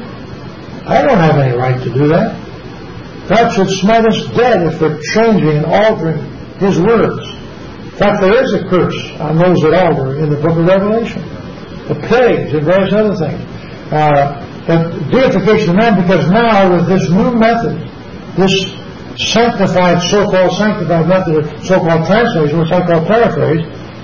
S1: I don't have any right to do that. God should smite us dead if we're changing and altering His words. In fact, there is a curse on those that alter in the book of Revelation. The plagues and various other things. Uh, but deification of man, because now with this new method, this sanctified, so-called sanctified method of so-called translation, which I call paraphrase,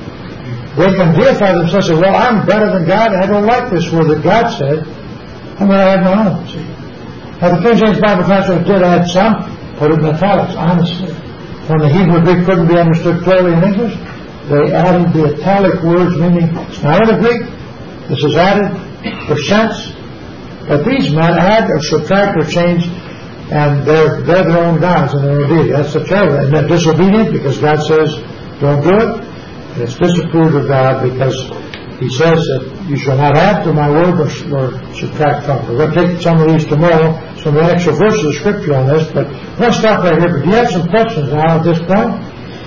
S1: they can deify themselves and say, well, I'm better than God, and I don't like this word that God said. I'm going to add my own. See? Now, the King James Bible translator did add some, put it in italics, honestly. When the Hebrew Greek couldn't be understood clearly in English, they added the italic words, meaning it's not in the Greek. This is added for sense. But these men add or subtract or change, and they're, they're their own gods and their own deity. That's the terrible. And they're disobedient because God says, don't do it. And it's disapproved of God because He says that you shall not add to my word or, or subtract from it. We're going to take some of these tomorrow, some of the extra verses of Scripture on this, but let's stop right here. But do you have some questions now at this point?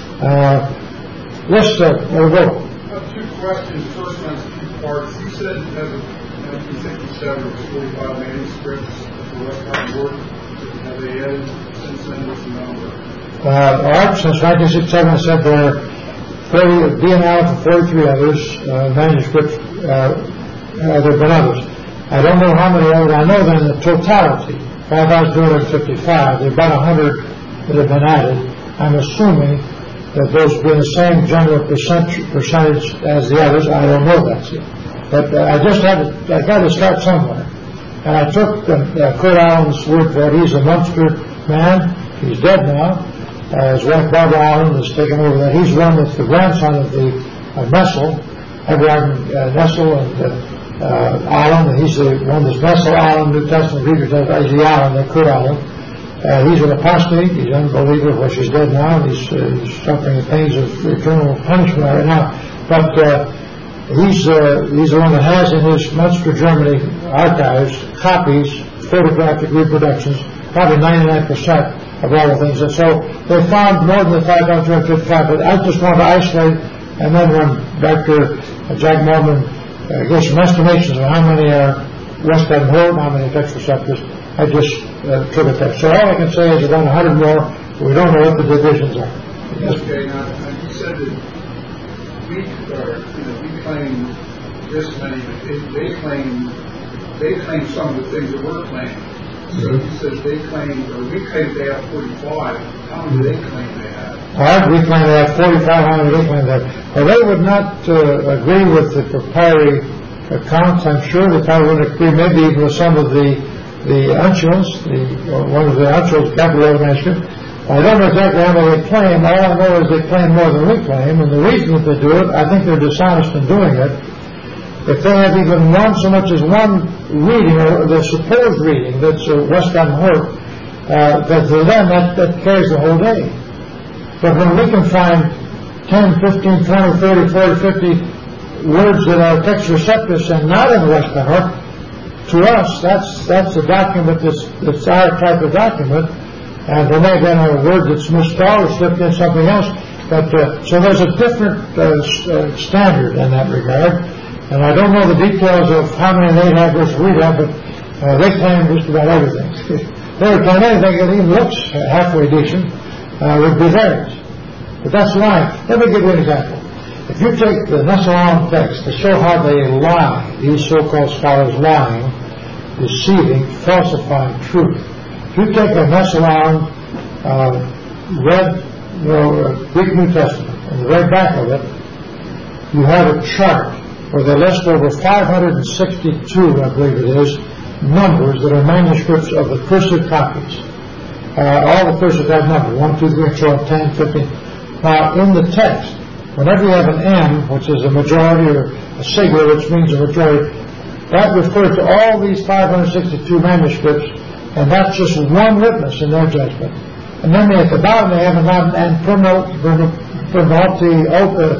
S1: Uh, let's, uh, there we go.
S2: I have two questions. First one's two parts. You said as of nineteen fifty-seven, it was forty-five manuscripts for Western Word. Have they added since then? What's the number?
S1: Uh, all right, since nineteen sixty-seven, I said there are forty, being out for forty-three others, uh, manuscripts, uh, uh, there have been others. I don't know how many others. I know that in the totality, five thousand two hundred fifty-five, there are about one hundred that have been added. I'm assuming that those have been the same general percentage, percentage as the others. I don't know that yet. But uh, I just had to, I got to start somewhere. And I took uh, uh, Kurt Allen's word for it. He's a Munster man. He's dead now. Uh, his wife Barbara Allen has taken over that. He's one that's the grandson of the uh, Nessel, Edward uh, Nessel and uh, uh, Allen. And he's the one that's Nessel Allen, New Testament reader, is the Allen, the Kurt Allen. Uh, he's an apostate. He's an unbeliever, of course he's dead now. And he's, uh, he's suffering the pains of eternal punishment right now. But uh, He's, uh, he's the one that has in his Munster, Germany archives copies, photographic reproductions, probably ninety-nine percent of all the things. And so they found more than the five thousand two hundred fifty-five, but I just want to isolate, and then when Doctor Jack Mormon uh, gives some estimations of how many are West End Horde, how many text receptors, I just uh, took it there. So all I can say is about one hundred more, but we don't know what the divisions are.
S2: Yes. Okay, now you said that we, or, you know, we claim this many, but they, they claim they claim some of the things that we're claiming. So he says they claim, or we claim they have forty-five. How many do they claim they have?
S1: All right, we claim they have forty-five, how many they claim they have? Well, they would not uh, agree with the papyri accounts, I'm sure. They probably would agree maybe even with some of the the Uncials, the, or one of the Uncials, capital manuscript. I don't know exactly how many they claim. All I know is they claim more than we claim, and the reason that they do it, I think they're dishonest in doing it. If they have even one, so much as one reading, or the supposed reading, that's a Western Hort, uh, that for them, that, that carries the whole day. But when we can find ten, fifteen, twenty, thirty, forty, fifty words that are text receptus and not in the Western Hort, to us, that's that's a document that's, that's our type of document. And there may have been a word that's misspelled or slipped in something else. But uh, so there's a different uh, uh, standard in that regard. And I don't know the details of how many they have versus we have, but uh, they claim just about everything. They would claim anything that even looks halfway decent uh, would be theirs. But that's lying. Let me give you an example. If you take the Nessalon text to show how they lie, these so-called scholars lying, deceiving, falsifying truth. If you take a Nessalon uh, red you know, uh, Greek New Testament, and the very back of it, you have a chart where they list over five hundred sixty-two, I believe it is, numbers that are manuscripts of the cursive copies. Uh, all the cursive have numbers, one, two, three, four, ten, fifteen. Now, in the text, whenever you have an M, which is a majority, or a sigma, which means a majority, that refers to all these five hundred sixty-two manuscripts, and that's just one witness in their judgment. And then at the bottom they have an and Promulti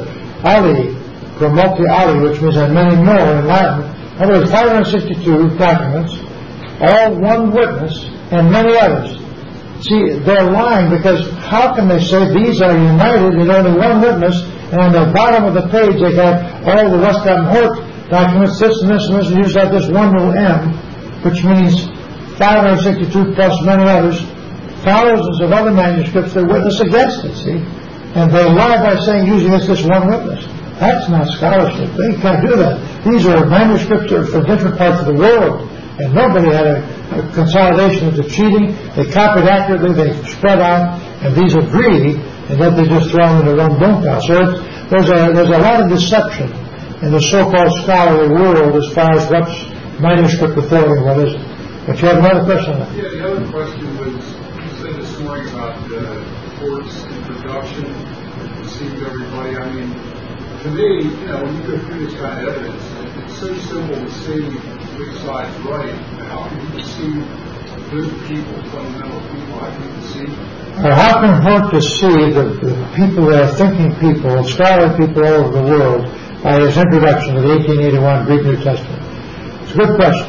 S1: Ali, Promulti Ali, which means and many more in Latin. In other words, five hundred sixty-two documents, all one witness, and many others. See, they're lying because how can they say these are united in only one witness, and on the bottom of the page they got all the Western Hort documents, this and this and this, and use like this one little M, which means five hundred sixty-two plus many others, thousands of other manuscripts that witness against it, see? And they lie by saying using this, this one witness. That's not scholarship. They can't do that. These are manuscripts that are from different parts of the world, and nobody had a, a consolidation into cheating. They copied accurately, they spread out, and these agree, and then they just throw them into one bunkhouse. So it's, there's a there's a lot of deception in the so-called scholarly world as far as what's manuscript authority and what isn't. But you have another question on that?
S2: Yeah, the other question was, you said this morning about the Hort's introduction that deceived everybody. I mean, to me, you know, when you go through this kind of evidence, it's so simple to see which side's right. How can you deceive good people, fundamental people? How can you deceive them?
S1: Well, how can Hort deceive the, the people that are thinking people, scholarly people all over the world, by his introduction to the eighteen eighty-one Greek New Testament? It's a good question.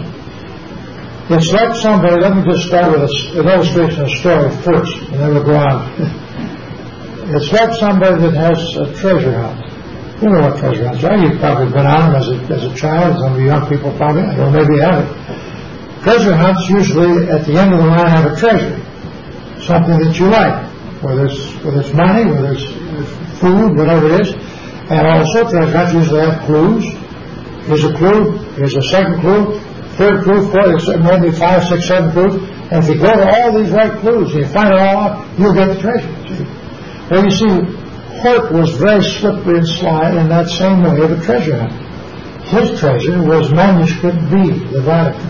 S1: It's like somebody, let me just start with a, an illustration, a story first, and then we'll go on. It's like somebody that has a treasure hunt. You know what treasure hunts are. You've probably been on them as a, as a child. Some of you young people probably, or maybe you haven't. Treasure hunts usually, at the end of the line, have a treasure. Something that you like, whether it's, whether it's money, whether it's food, whatever it is. And also, treasure hunts usually have clues. Here's a clue, here's a second clue, third clue, fourth, maybe five, six, seven clues. And if you go to all these right clues and you find it all out, you'll get the treasure. See? Well, you see, Hort was very slippery and sly in that same way of a treasure hunt. His treasure was manuscript B, the Vatican.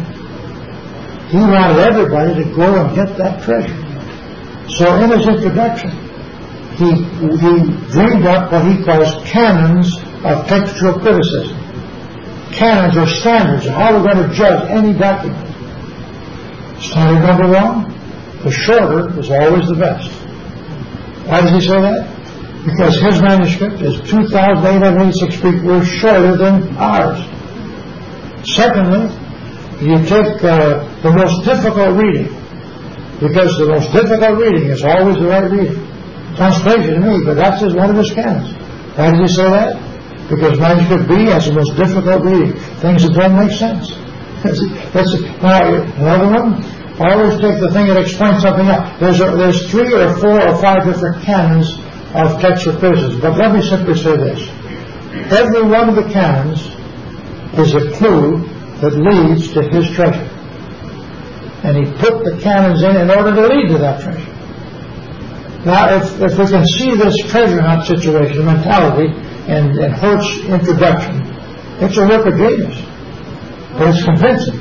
S1: He wanted everybody to go and get that treasure. So in his introduction, he, he dreamed up what he calls canons of textual criticism. Canons or standards of how we're going to judge any document. Standard number one, the shorter is always the best. Why does he say that? Because his manuscript is two thousand eight hundred eighty-six Greek words shorter than ours. Secondly, you take uh, the most difficult reading, because the most difficult reading is always the right reading. Sounds crazy to me, but that's just one of his canons. Why did he say that? Because manuscript B has the most difficult reading, things that don't make sense. That's, now, another one, always take the thing that explains something else. There's, a, there's three or four or five different canons of textual criticism, but let me simply say this. Every one of the canons is a clue that leads to his treasure. And he put the canons in in order to lead to that treasure. Now, if, if we can see this treasure hunt situation, mentality, and, and Hort's introduction, it's a work of genius. But it's convincing.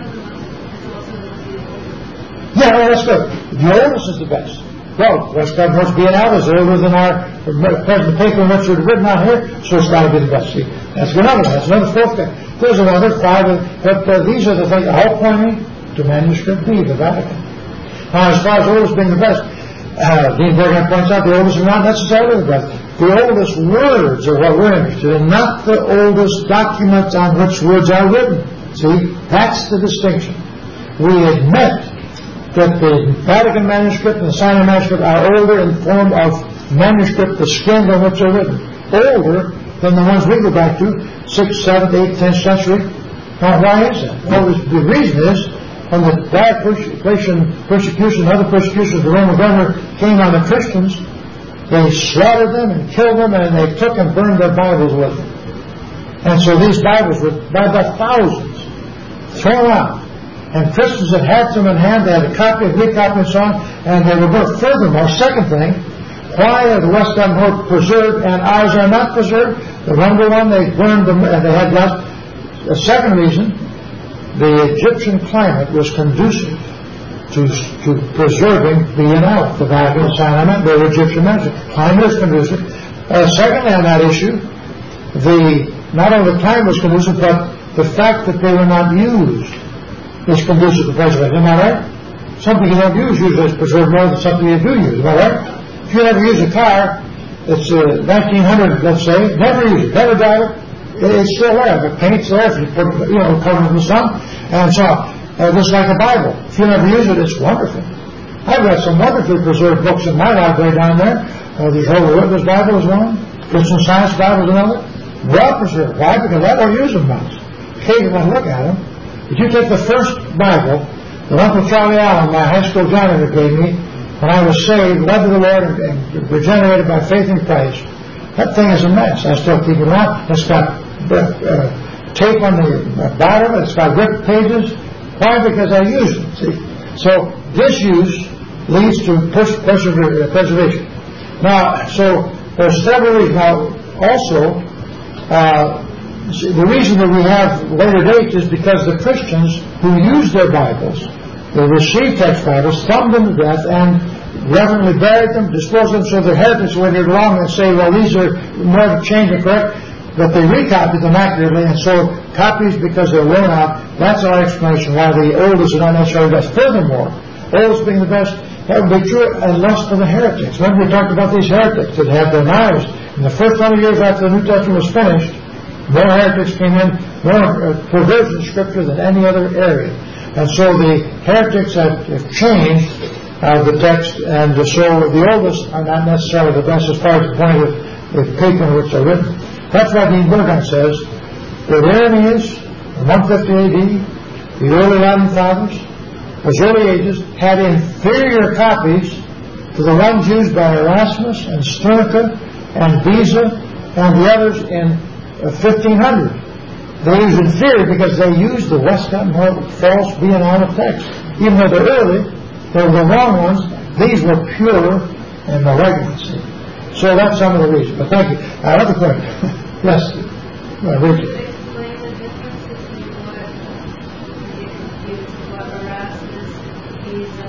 S1: Yeah, well, that's good. The oldest is the best. Well, Westcott Hort's B N L is older than our present paper in which it's written on here, so it's got to be the best. See, that's another one. That's another fourth thing. There's another five, but uh, these are the things all pointing to manuscript B, the Vatican. Now, as far as oldest being the best, uh, Dean Burghardt points out the oldest are not necessarily the best. The oldest words are what we're interested in, not the oldest documents on which words are written. See, that's the distinction. We admit that the Vatican manuscript and the Sinai manuscript are older in form of manuscript, the skin on which they're written, older than the ones we go back to, sixth, seventh, eighth, tenth century. Now, why is that? Well, the reason is, when the Diocletian persecution, other persecutions of the Roman governor came on the Christians, they slaughtered them and killed them, and they took and burned their Bibles with them. And so these Bibles were, by the thousands, thrown out. And Christians that had them in hand, they had a copy, a Greek copy and so on, and they were both. Furthermore, second thing, why are the Westcott Hort preserved and ours are not preserved? The number one, they burned them and they had left. The second reason, the Egyptian climate was conducive to, to preserving B N L, the Vatican and Sinai, they were Egyptian magic. Climate is conducive. Uh, secondly, on that issue, the not only the climate was conducive, but the fact that they were not used is conducive to preservation. Am I right? Something you don't use usually is preserved more than something you do use. Am I right? If you never use a car, it's uh, nineteen hundred, let's say, never use it, never drive it, it's still there. The paint's there if you put it, you know, covered in the sun, and so on. Uh, just like a Bible. If you never use it, it's wonderful. I've read some wonderfully preserved books in my library down there. Uh, the Jehovah's Witness Bible is one. Christian Science Bible is another. Well preserved. Why? Because I don't use them much. Occasionally I look at them. If you take the first Bible that Uncle Charlie Allen, my high school janitor, gave me when I was saved, led to the Lord, and, and regenerated by faith in Christ, that thing is a mess. I still keep it around. It's got uh, tape on the bottom. It's got ripped pages. Why? Because I use it. See? So disuse leads to preservation. Now, so there's several reasons. Now, also, uh, the reason that we have later dates is because the Christians who used their Bibles, they received text Bibles, thumbed them to death, and reverently buried them, disposed them, so the heretics when they're wrong and say, well, these are more changed and correct, but they recopied them accurately, and so copies because they're worn out. That's our explanation why the oldest are not necessarily best. Furthermore, oldest being the best, that would be true unless for the heretics. Remember we talked about these heretics that had their knives. In the first hundred years after the New Testament was finished, more heretics came in, more uh, perversion of Scripture than any other area. And so the heretics have, have changed uh, the text, and so the oldest are not necessarily the best as far as the point of the paper in which they're written. That's why Dean Burghardt says the Irenaeus, in one fifty A D, the early Latin fathers, those early ages, had inferior copies to the ones used by Erasmus and Sternica and Beza and the others in fifteen hundred. They used inferior because they used the Westcott Hort false B N L text. Even though they're early, they were the wrong ones. These were pure and malignant. So that's some of the reasons. But thank you. Another question. Yes. Uh, Richard.
S3: Could you explain the difference between what you get confused what Erasmus, Beza,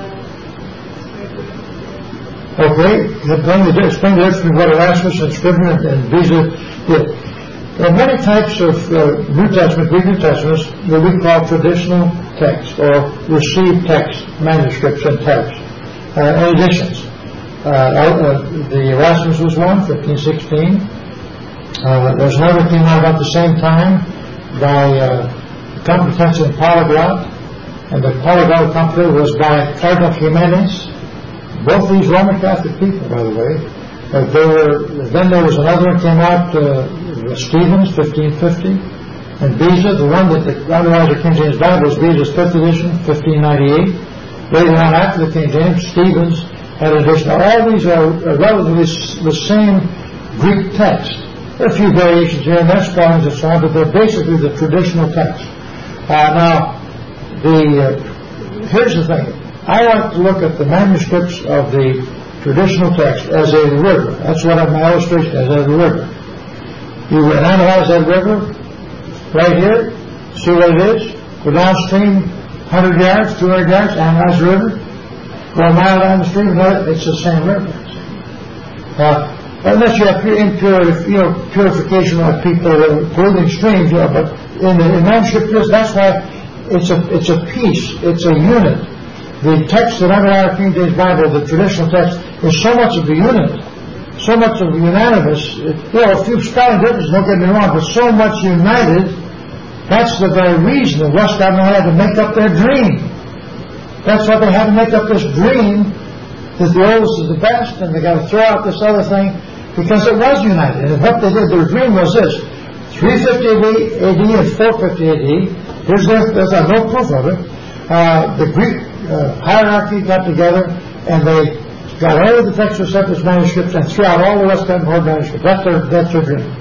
S3: Scribner?
S1: Okay. Explain the difference between what Erasmus and Scribner and Beza did. There are many types of uh, New Testament, Greek New Testaments, that we call traditional text or received text, manuscripts and texts, uh, and editions. Uh, uh, the Erasmus was one, fifteen sixteen. Uh, there's another came out about the same time by uh, the Complutensian Polyglot, and the Polyglot Comforter was by Cardinal Jimenez. Both these Roman Catholic people, by the way. Uh, they were, then there was another one came out, uh, Stevens, fifteen fifty, and Beza, the one that the otherwise the King James Bible was Beza's fifth edition, fifteen ninety-eight. Later on, after the King James, Stevens had an edition. Now, all these are relatively the same Greek text. There are a few variations here and there, spellings and so on, but they're basically the traditional text. Uh, now, the uh, here's the thing. I like to look at the manuscripts of the traditional text as a river. That's what my illustration is, as a river. You analyze that river right here, see what it is, go downstream one hundred yards, two hundred yards, analyze the river, go a mile down the stream, it's the same river. Uh, unless you have impure, you know, purification like people polluting streams, you know, but in the in manuscript, that's why it's a it's a piece, it's a unit. The text that underlies the King James Bible, the traditional text, is so much of a unit, so much of a unanimous. It, you know, a few spelling differences, don't get me wrong, but so much united. That's the very reason the West Government had to make up their dream. That's why they had to make up this dream that the oldest is the best, and they got to throw out this other thing because it was united. And what they did, their dream was this: three fifty A D and four fifty A D. There's there's, there's uh, no proof of it. Uh, the Greek uh, hierarchy got together and they got all of the textual Septuagint manuscripts and threw out all the West Government manuscripts. That's their that's their dream.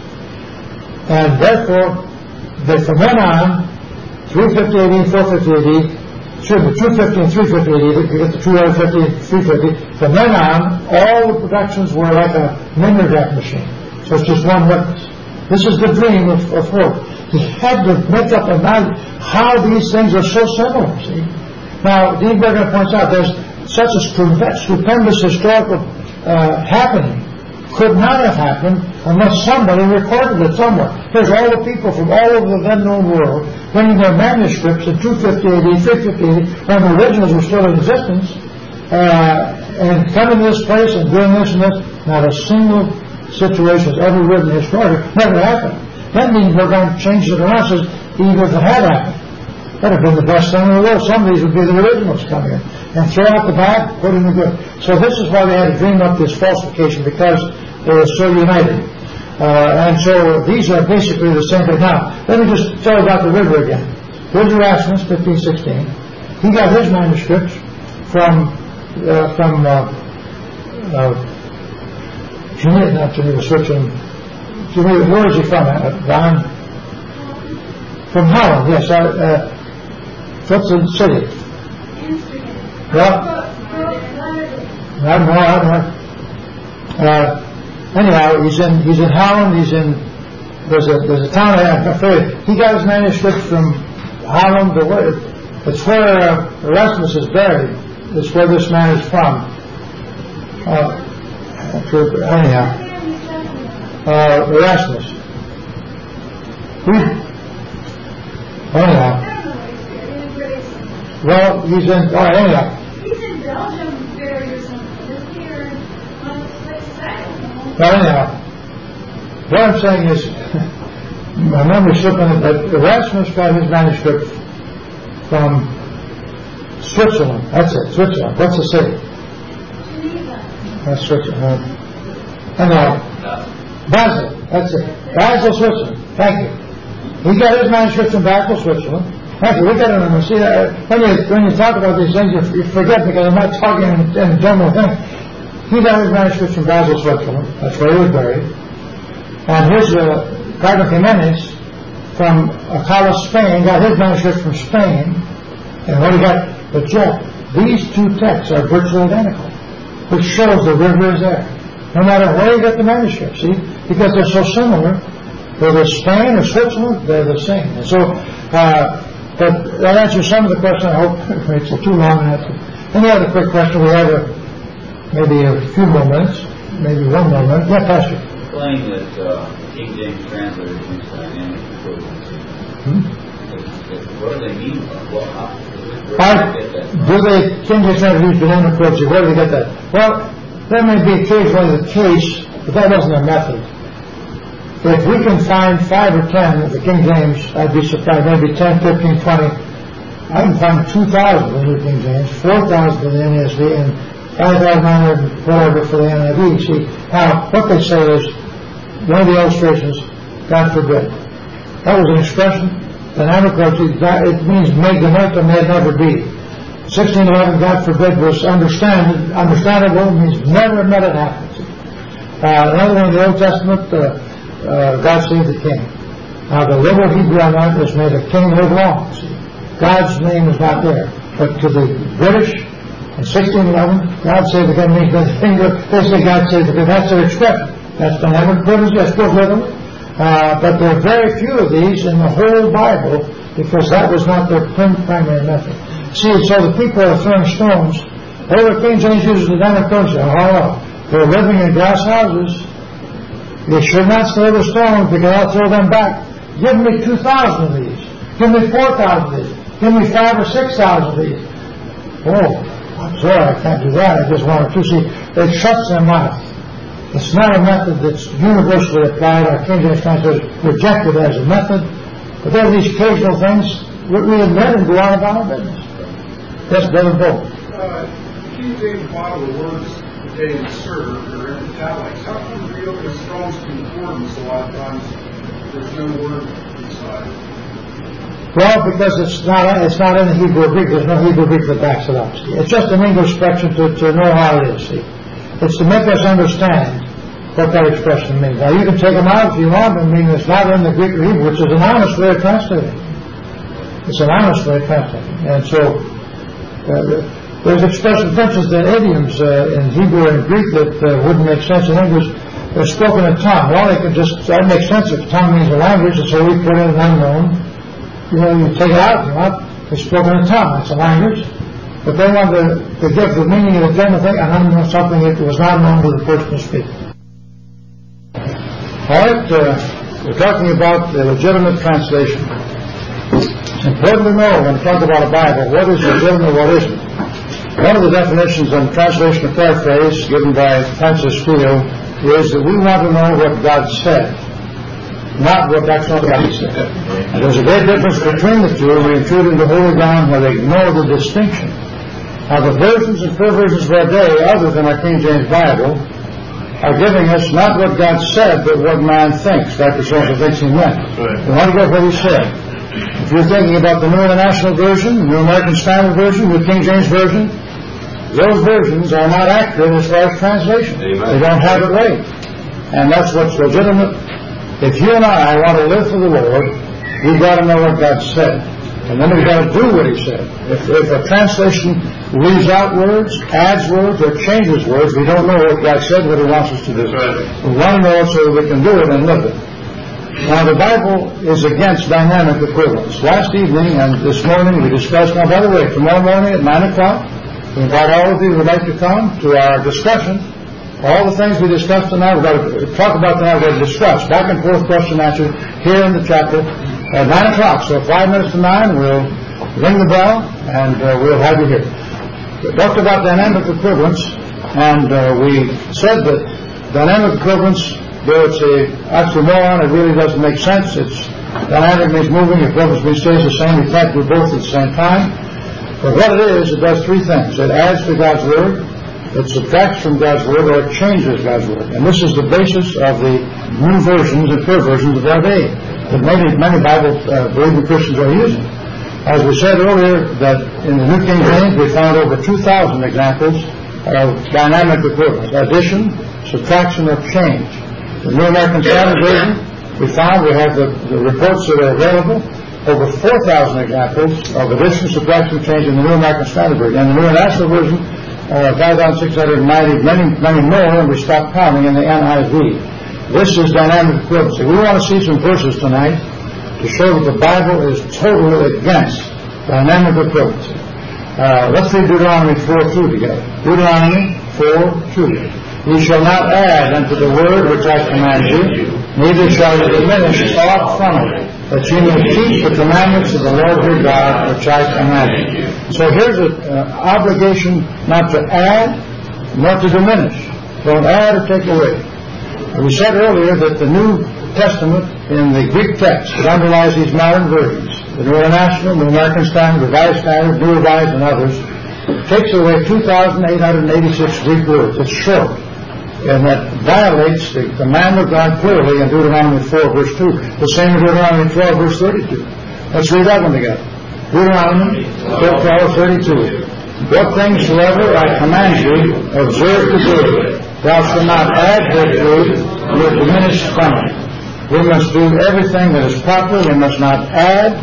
S1: And therefore, they from then on, three fifty A D and four fifty A D, excuse me, two fifty and three fifty A D, you get the two fifty and three fifty. From then on, all the productions were like a mimeograph machine. So it's just one witness. This is the dream of, of Ford. He had to make up a mind how these things are so similar, see? Now, Dean Berger points out there's such a stupendous historical uh, happening could not have happened unless somebody recorded it somewhere. There's all the people from all over the then known world bringing their manuscripts in two fifty A D, three fifty A D, when the originals were still in existence, uh, and coming to this place and doing this and this. Not a single situation has ever written in history. Never happened. Then Dean Berger changed it around and says, even if it had happened, that would have been the best thing in the world. Some of these would be the originals coming in. And throw out the bad, put in the good. So this is why they had to dream up this falsification, because they were so united. Uh, and so these are basically the same thing. Now, let me just tell you about the river again. Here's Erasmus, fifteen sixteen. He got his manuscripts from, uh, from, uh, uh, Geneva, not Geneva, Switzerland. Geneva, where is he from? Uh, Von? From Holland, yes. Uh, uh, Switzerland City. Well, I don't know, I don't know. Uh, anyhow, he's in, he's in Holland, he's in, there's a, there's a town, I'm afraid, he got his manuscript from Holland, to where, it's where uh, Erasmus is buried, it's where this man is from. Uh, anyhow, uh, Erasmus. We, anyhow. Well, he's in, oh, anyhow.
S3: He's in Belgium buried or something. He's here in one place, I don't know.
S1: Well, anyhow, what I'm saying is, my memory's slipping, but Erasmus got his manuscript from Switzerland. That's it, Switzerland. What's the city?
S3: Geneva.
S1: That's Switzerland. Anyhow, Basel. That's it. Basel, Switzerland. Thank you. He got his manuscript from Basel, Switzerland. Thank you. We got to remember. See, uh, when you when you talk about these things, you, you forget because I'm not talking in, in a general thing. He got his manuscript from Basel, Switzerland. That's where he was buried. And here's uh, Cardinal Jimenez from Alcala, Spain. Got his manuscript from Spain. And what he got? But yet, these two texts are virtually identical, which shows the river is there. No matter where you get the manuscript, see, because they're so similar. Whether it's Spain or Switzerland, they're the same. And so. Uh, But that answers some of the question. I hope it's too long an answer. Any other quick question? We have a, maybe a few more minutes, maybe one more minute. Yeah, Pastor.
S4: You claim that uh, King James translators use dynamic equivalency.
S1: Hmm?
S4: What do they mean by what? How,
S1: I, do they King James translators use dynamic equivalency? Where do they get that? Well, that may be occasionally the case, but that wasn't their method. If we can find five or ten of the King James, I'd be surprised, maybe ten, fifteen, twenty. I can find two thousand in the King James, four thousand for the N A S B, and five thousand nine hundred whatever for the N I V. See, now, what they say is, one of the illustrations, God forbid. That was an expression, dynamic equivalency, it means may the make or may never be. sixteen eleven, God forbid, was understand, understandable, means never met it happen. Uh, another one in the Old Testament, uh, Uh, God save the king. Now the liberal Hebrew on that is made a king live long. See? God's name is not there. But to the British in sixteen eleven, God saved the gun means the finger. They say God saved the gun. That's their expression. That's dynamic equivalence. That's both literally. Uh, but there are very few of these in the whole Bible because that was not their primary method. See, so the people are throwing stones. Over King James uses the dynamic equivalence. Oh, they're living in glass houses. They should not throw the stones because I'll throw them back. Give me two thousand of these. Give me four thousand of these. Give me five or six thousand of these. Oh, I'm sorry, I can't do that. I just want to see. It shuts them out. It's not a method that's universally applied. Our King James translation rejected as a method. But there are these occasional things we admit and go on about our business. Yes, Brother Bo.
S2: Uh, King James Bible, the words they insert are in italics. How come if you open a Strong's Concordance a lot of times there's no word inside?
S1: Well, because it's not it's not in the Hebrew or Greek. There's no Hebrew or Greek that backs it up. See? It's just an English expression to, to know how it is. See? It's to make us understand what that expression means. Now, you can take them out if you want, but I mean, it's not in the Greek or Hebrew, which is an honest way of translating. It's an honest way of translating. And so, uh, there's expressions, for instance, the idioms uh, in Hebrew and Greek that uh, wouldn't make sense in English. They're spoken in tongue. Well, they can just, that makes sense if tongue means a language, and so we put in an unknown. You know, you take it out if you want. It's spoken in tongue. It's a language. But they want to, to give the meaning of the general thing and unknown something that was not known to the person speaking. All right, uh, we're talking about the legitimate translation. It's important to know when we talk about a Bible, what is legitimate, what isn't. One of the definitions on translation of paraphrase given by Francis Steele is that we want to know what God said, not what that's not God said. And there's a great difference between the two. We intrude into holy ground where they ignore the distinction. Now, the versions and perversions of our day, other than our King James Bible, are giving us not what God said, but what man thinks. Doctor So-and-so thinks he meant. We want to get what he said. If you're thinking about the New International Version, the New American Standard Version, the King James Version, those versions are not accurate as far as translation. Amen. They don't have it right. And that's what's legitimate. If you and I want to live for the Lord, we've got to know what God said. And then we've got to do what he said. If, if a translation leaves out words, adds words, or changes words, we don't know what God said, what he wants us to do. We want to know it so that we can do it and live it. Now, the Bible is against dynamic equivalence. Last evening and this morning we discussed, now, by the way, tomorrow morning at nine o'clock, we invite all of you who would like to come to our discussion. All the things we discussed tonight, we've got to talk about tonight, we're going to discuss. Back and forth, question and answer, here in the chapel at nine o'clock. So five minutes to nine, we'll ring the bell, and uh, we'll have you here. We talked about dynamic equivalence, and uh, we said that dynamic equivalence, though it's a oxymoron, it really doesn't make sense. It's dynamic means moving, equivalence means stays the same. You can't do both at the same time. But what it is, it does three things. It adds to God's Word, it subtracts from God's Word, or it changes God's Word. And this is the basis of the new versions and perversions of our day that many, many Bible-believing uh, Christians are using. As we said earlier, that in the New King James we found over two thousand examples of dynamic equivalence, addition, subtraction, or change. The New American Standard Version, we found we have the, the reports that are available, over four thousand examples of addition, subtraction, change in the New American Standard Version. And the New International Version, uh, five thousand six hundred ninety, many, many more, and we stopped counting in the N I V. This is dynamic equivalency. We want to see some verses tonight to show that the Bible is totally against dynamic equivalency. Uh, let's read Deuteronomy four two together. Deuteronomy four two. You shall not add unto the word which I command you, neither shall you diminish aught from it, that you may keep the commandments of the Lord your God which I command you. So here's an uh, obligation not to add, not to diminish. Don't add or take away. We said earlier that the New Testament in the Greek text that underlies these modern versions, the New International, the American Standard, Revised Standard, New Revised, and others, takes away two thousand eight hundred eighty-six Greek words. It's short. And that violates the command of God clearly in Deuteronomy four, verse two. The same in Deuteronomy twelve, verse thirty-two. Let's read that one together. Deuteronomy twelve, thirty-two. What things soever I command you, observe to do. Thou shalt not add thereto, nor diminish from it. We must do everything that is proper. We must not add,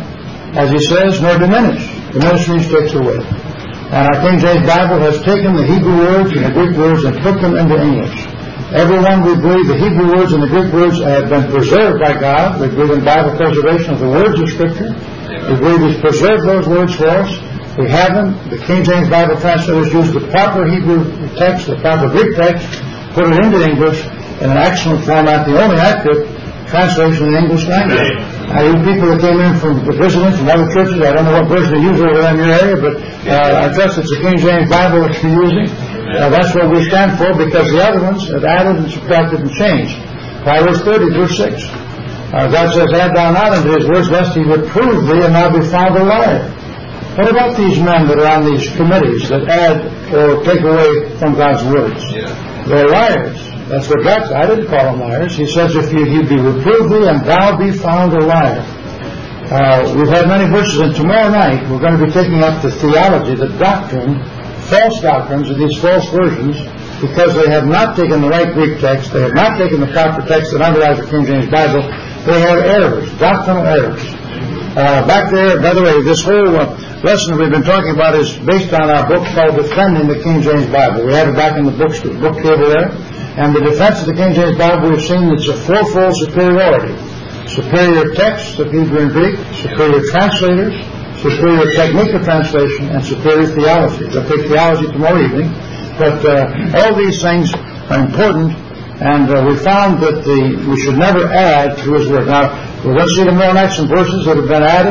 S1: as he says, nor diminish. The ministry takes away. And our King James Bible has taken the Hebrew words and the Greek words and put them into English. Everyone, we believe the Hebrew words and the Greek words have been preserved by God. We believe in Bible preservation of the words of Scripture. We believe He's preserved those words for us. We have them. The King James Bible translators use the proper Hebrew text, the proper Greek text, put it into English in an excellent format, the only accurate translation in the English language. Now, you people that came in from the visiting from other churches, I don't know what version they use over there in your area, but uh, I trust it's the King James Bible that you're using. Uh, that's what we stand for, because the other ones have added and subtracted and changed. Proverbs thirty, verse six. Uh, God says, add thou not unto his words, lest he would prove thee, and thou be found a liar. What about these men that are on these committees that add or take away from God's words?
S2: Yeah.
S1: They're liars. That's what God said. I didn't call them liars. He says, if you, he be reproved thee, and thou be found a liar. Uh, we've had many verses, and tomorrow night we're going to be taking up the theology, the doctrine, false doctrines of these false versions, because they have not taken the right Greek text, they have not taken the proper text that underlies the King James Bible. They have errors, doctrinal errors. Uh, back there, by the way, this whole uh, lesson we've been talking about is based on our book called Defending the King James Bible. We have it back in the book, book table there. And the defense of the King James Bible, we've seen it's a fourfold superiority. Superior texts of Hebrew and Greek, superior translators, superior technique of translation, and superior theology. We'll take theology tomorrow evening. But uh, all these things are important, and uh, we found that the we should never add to his word. Now, we're going to see tomorrow night some verses that have been added.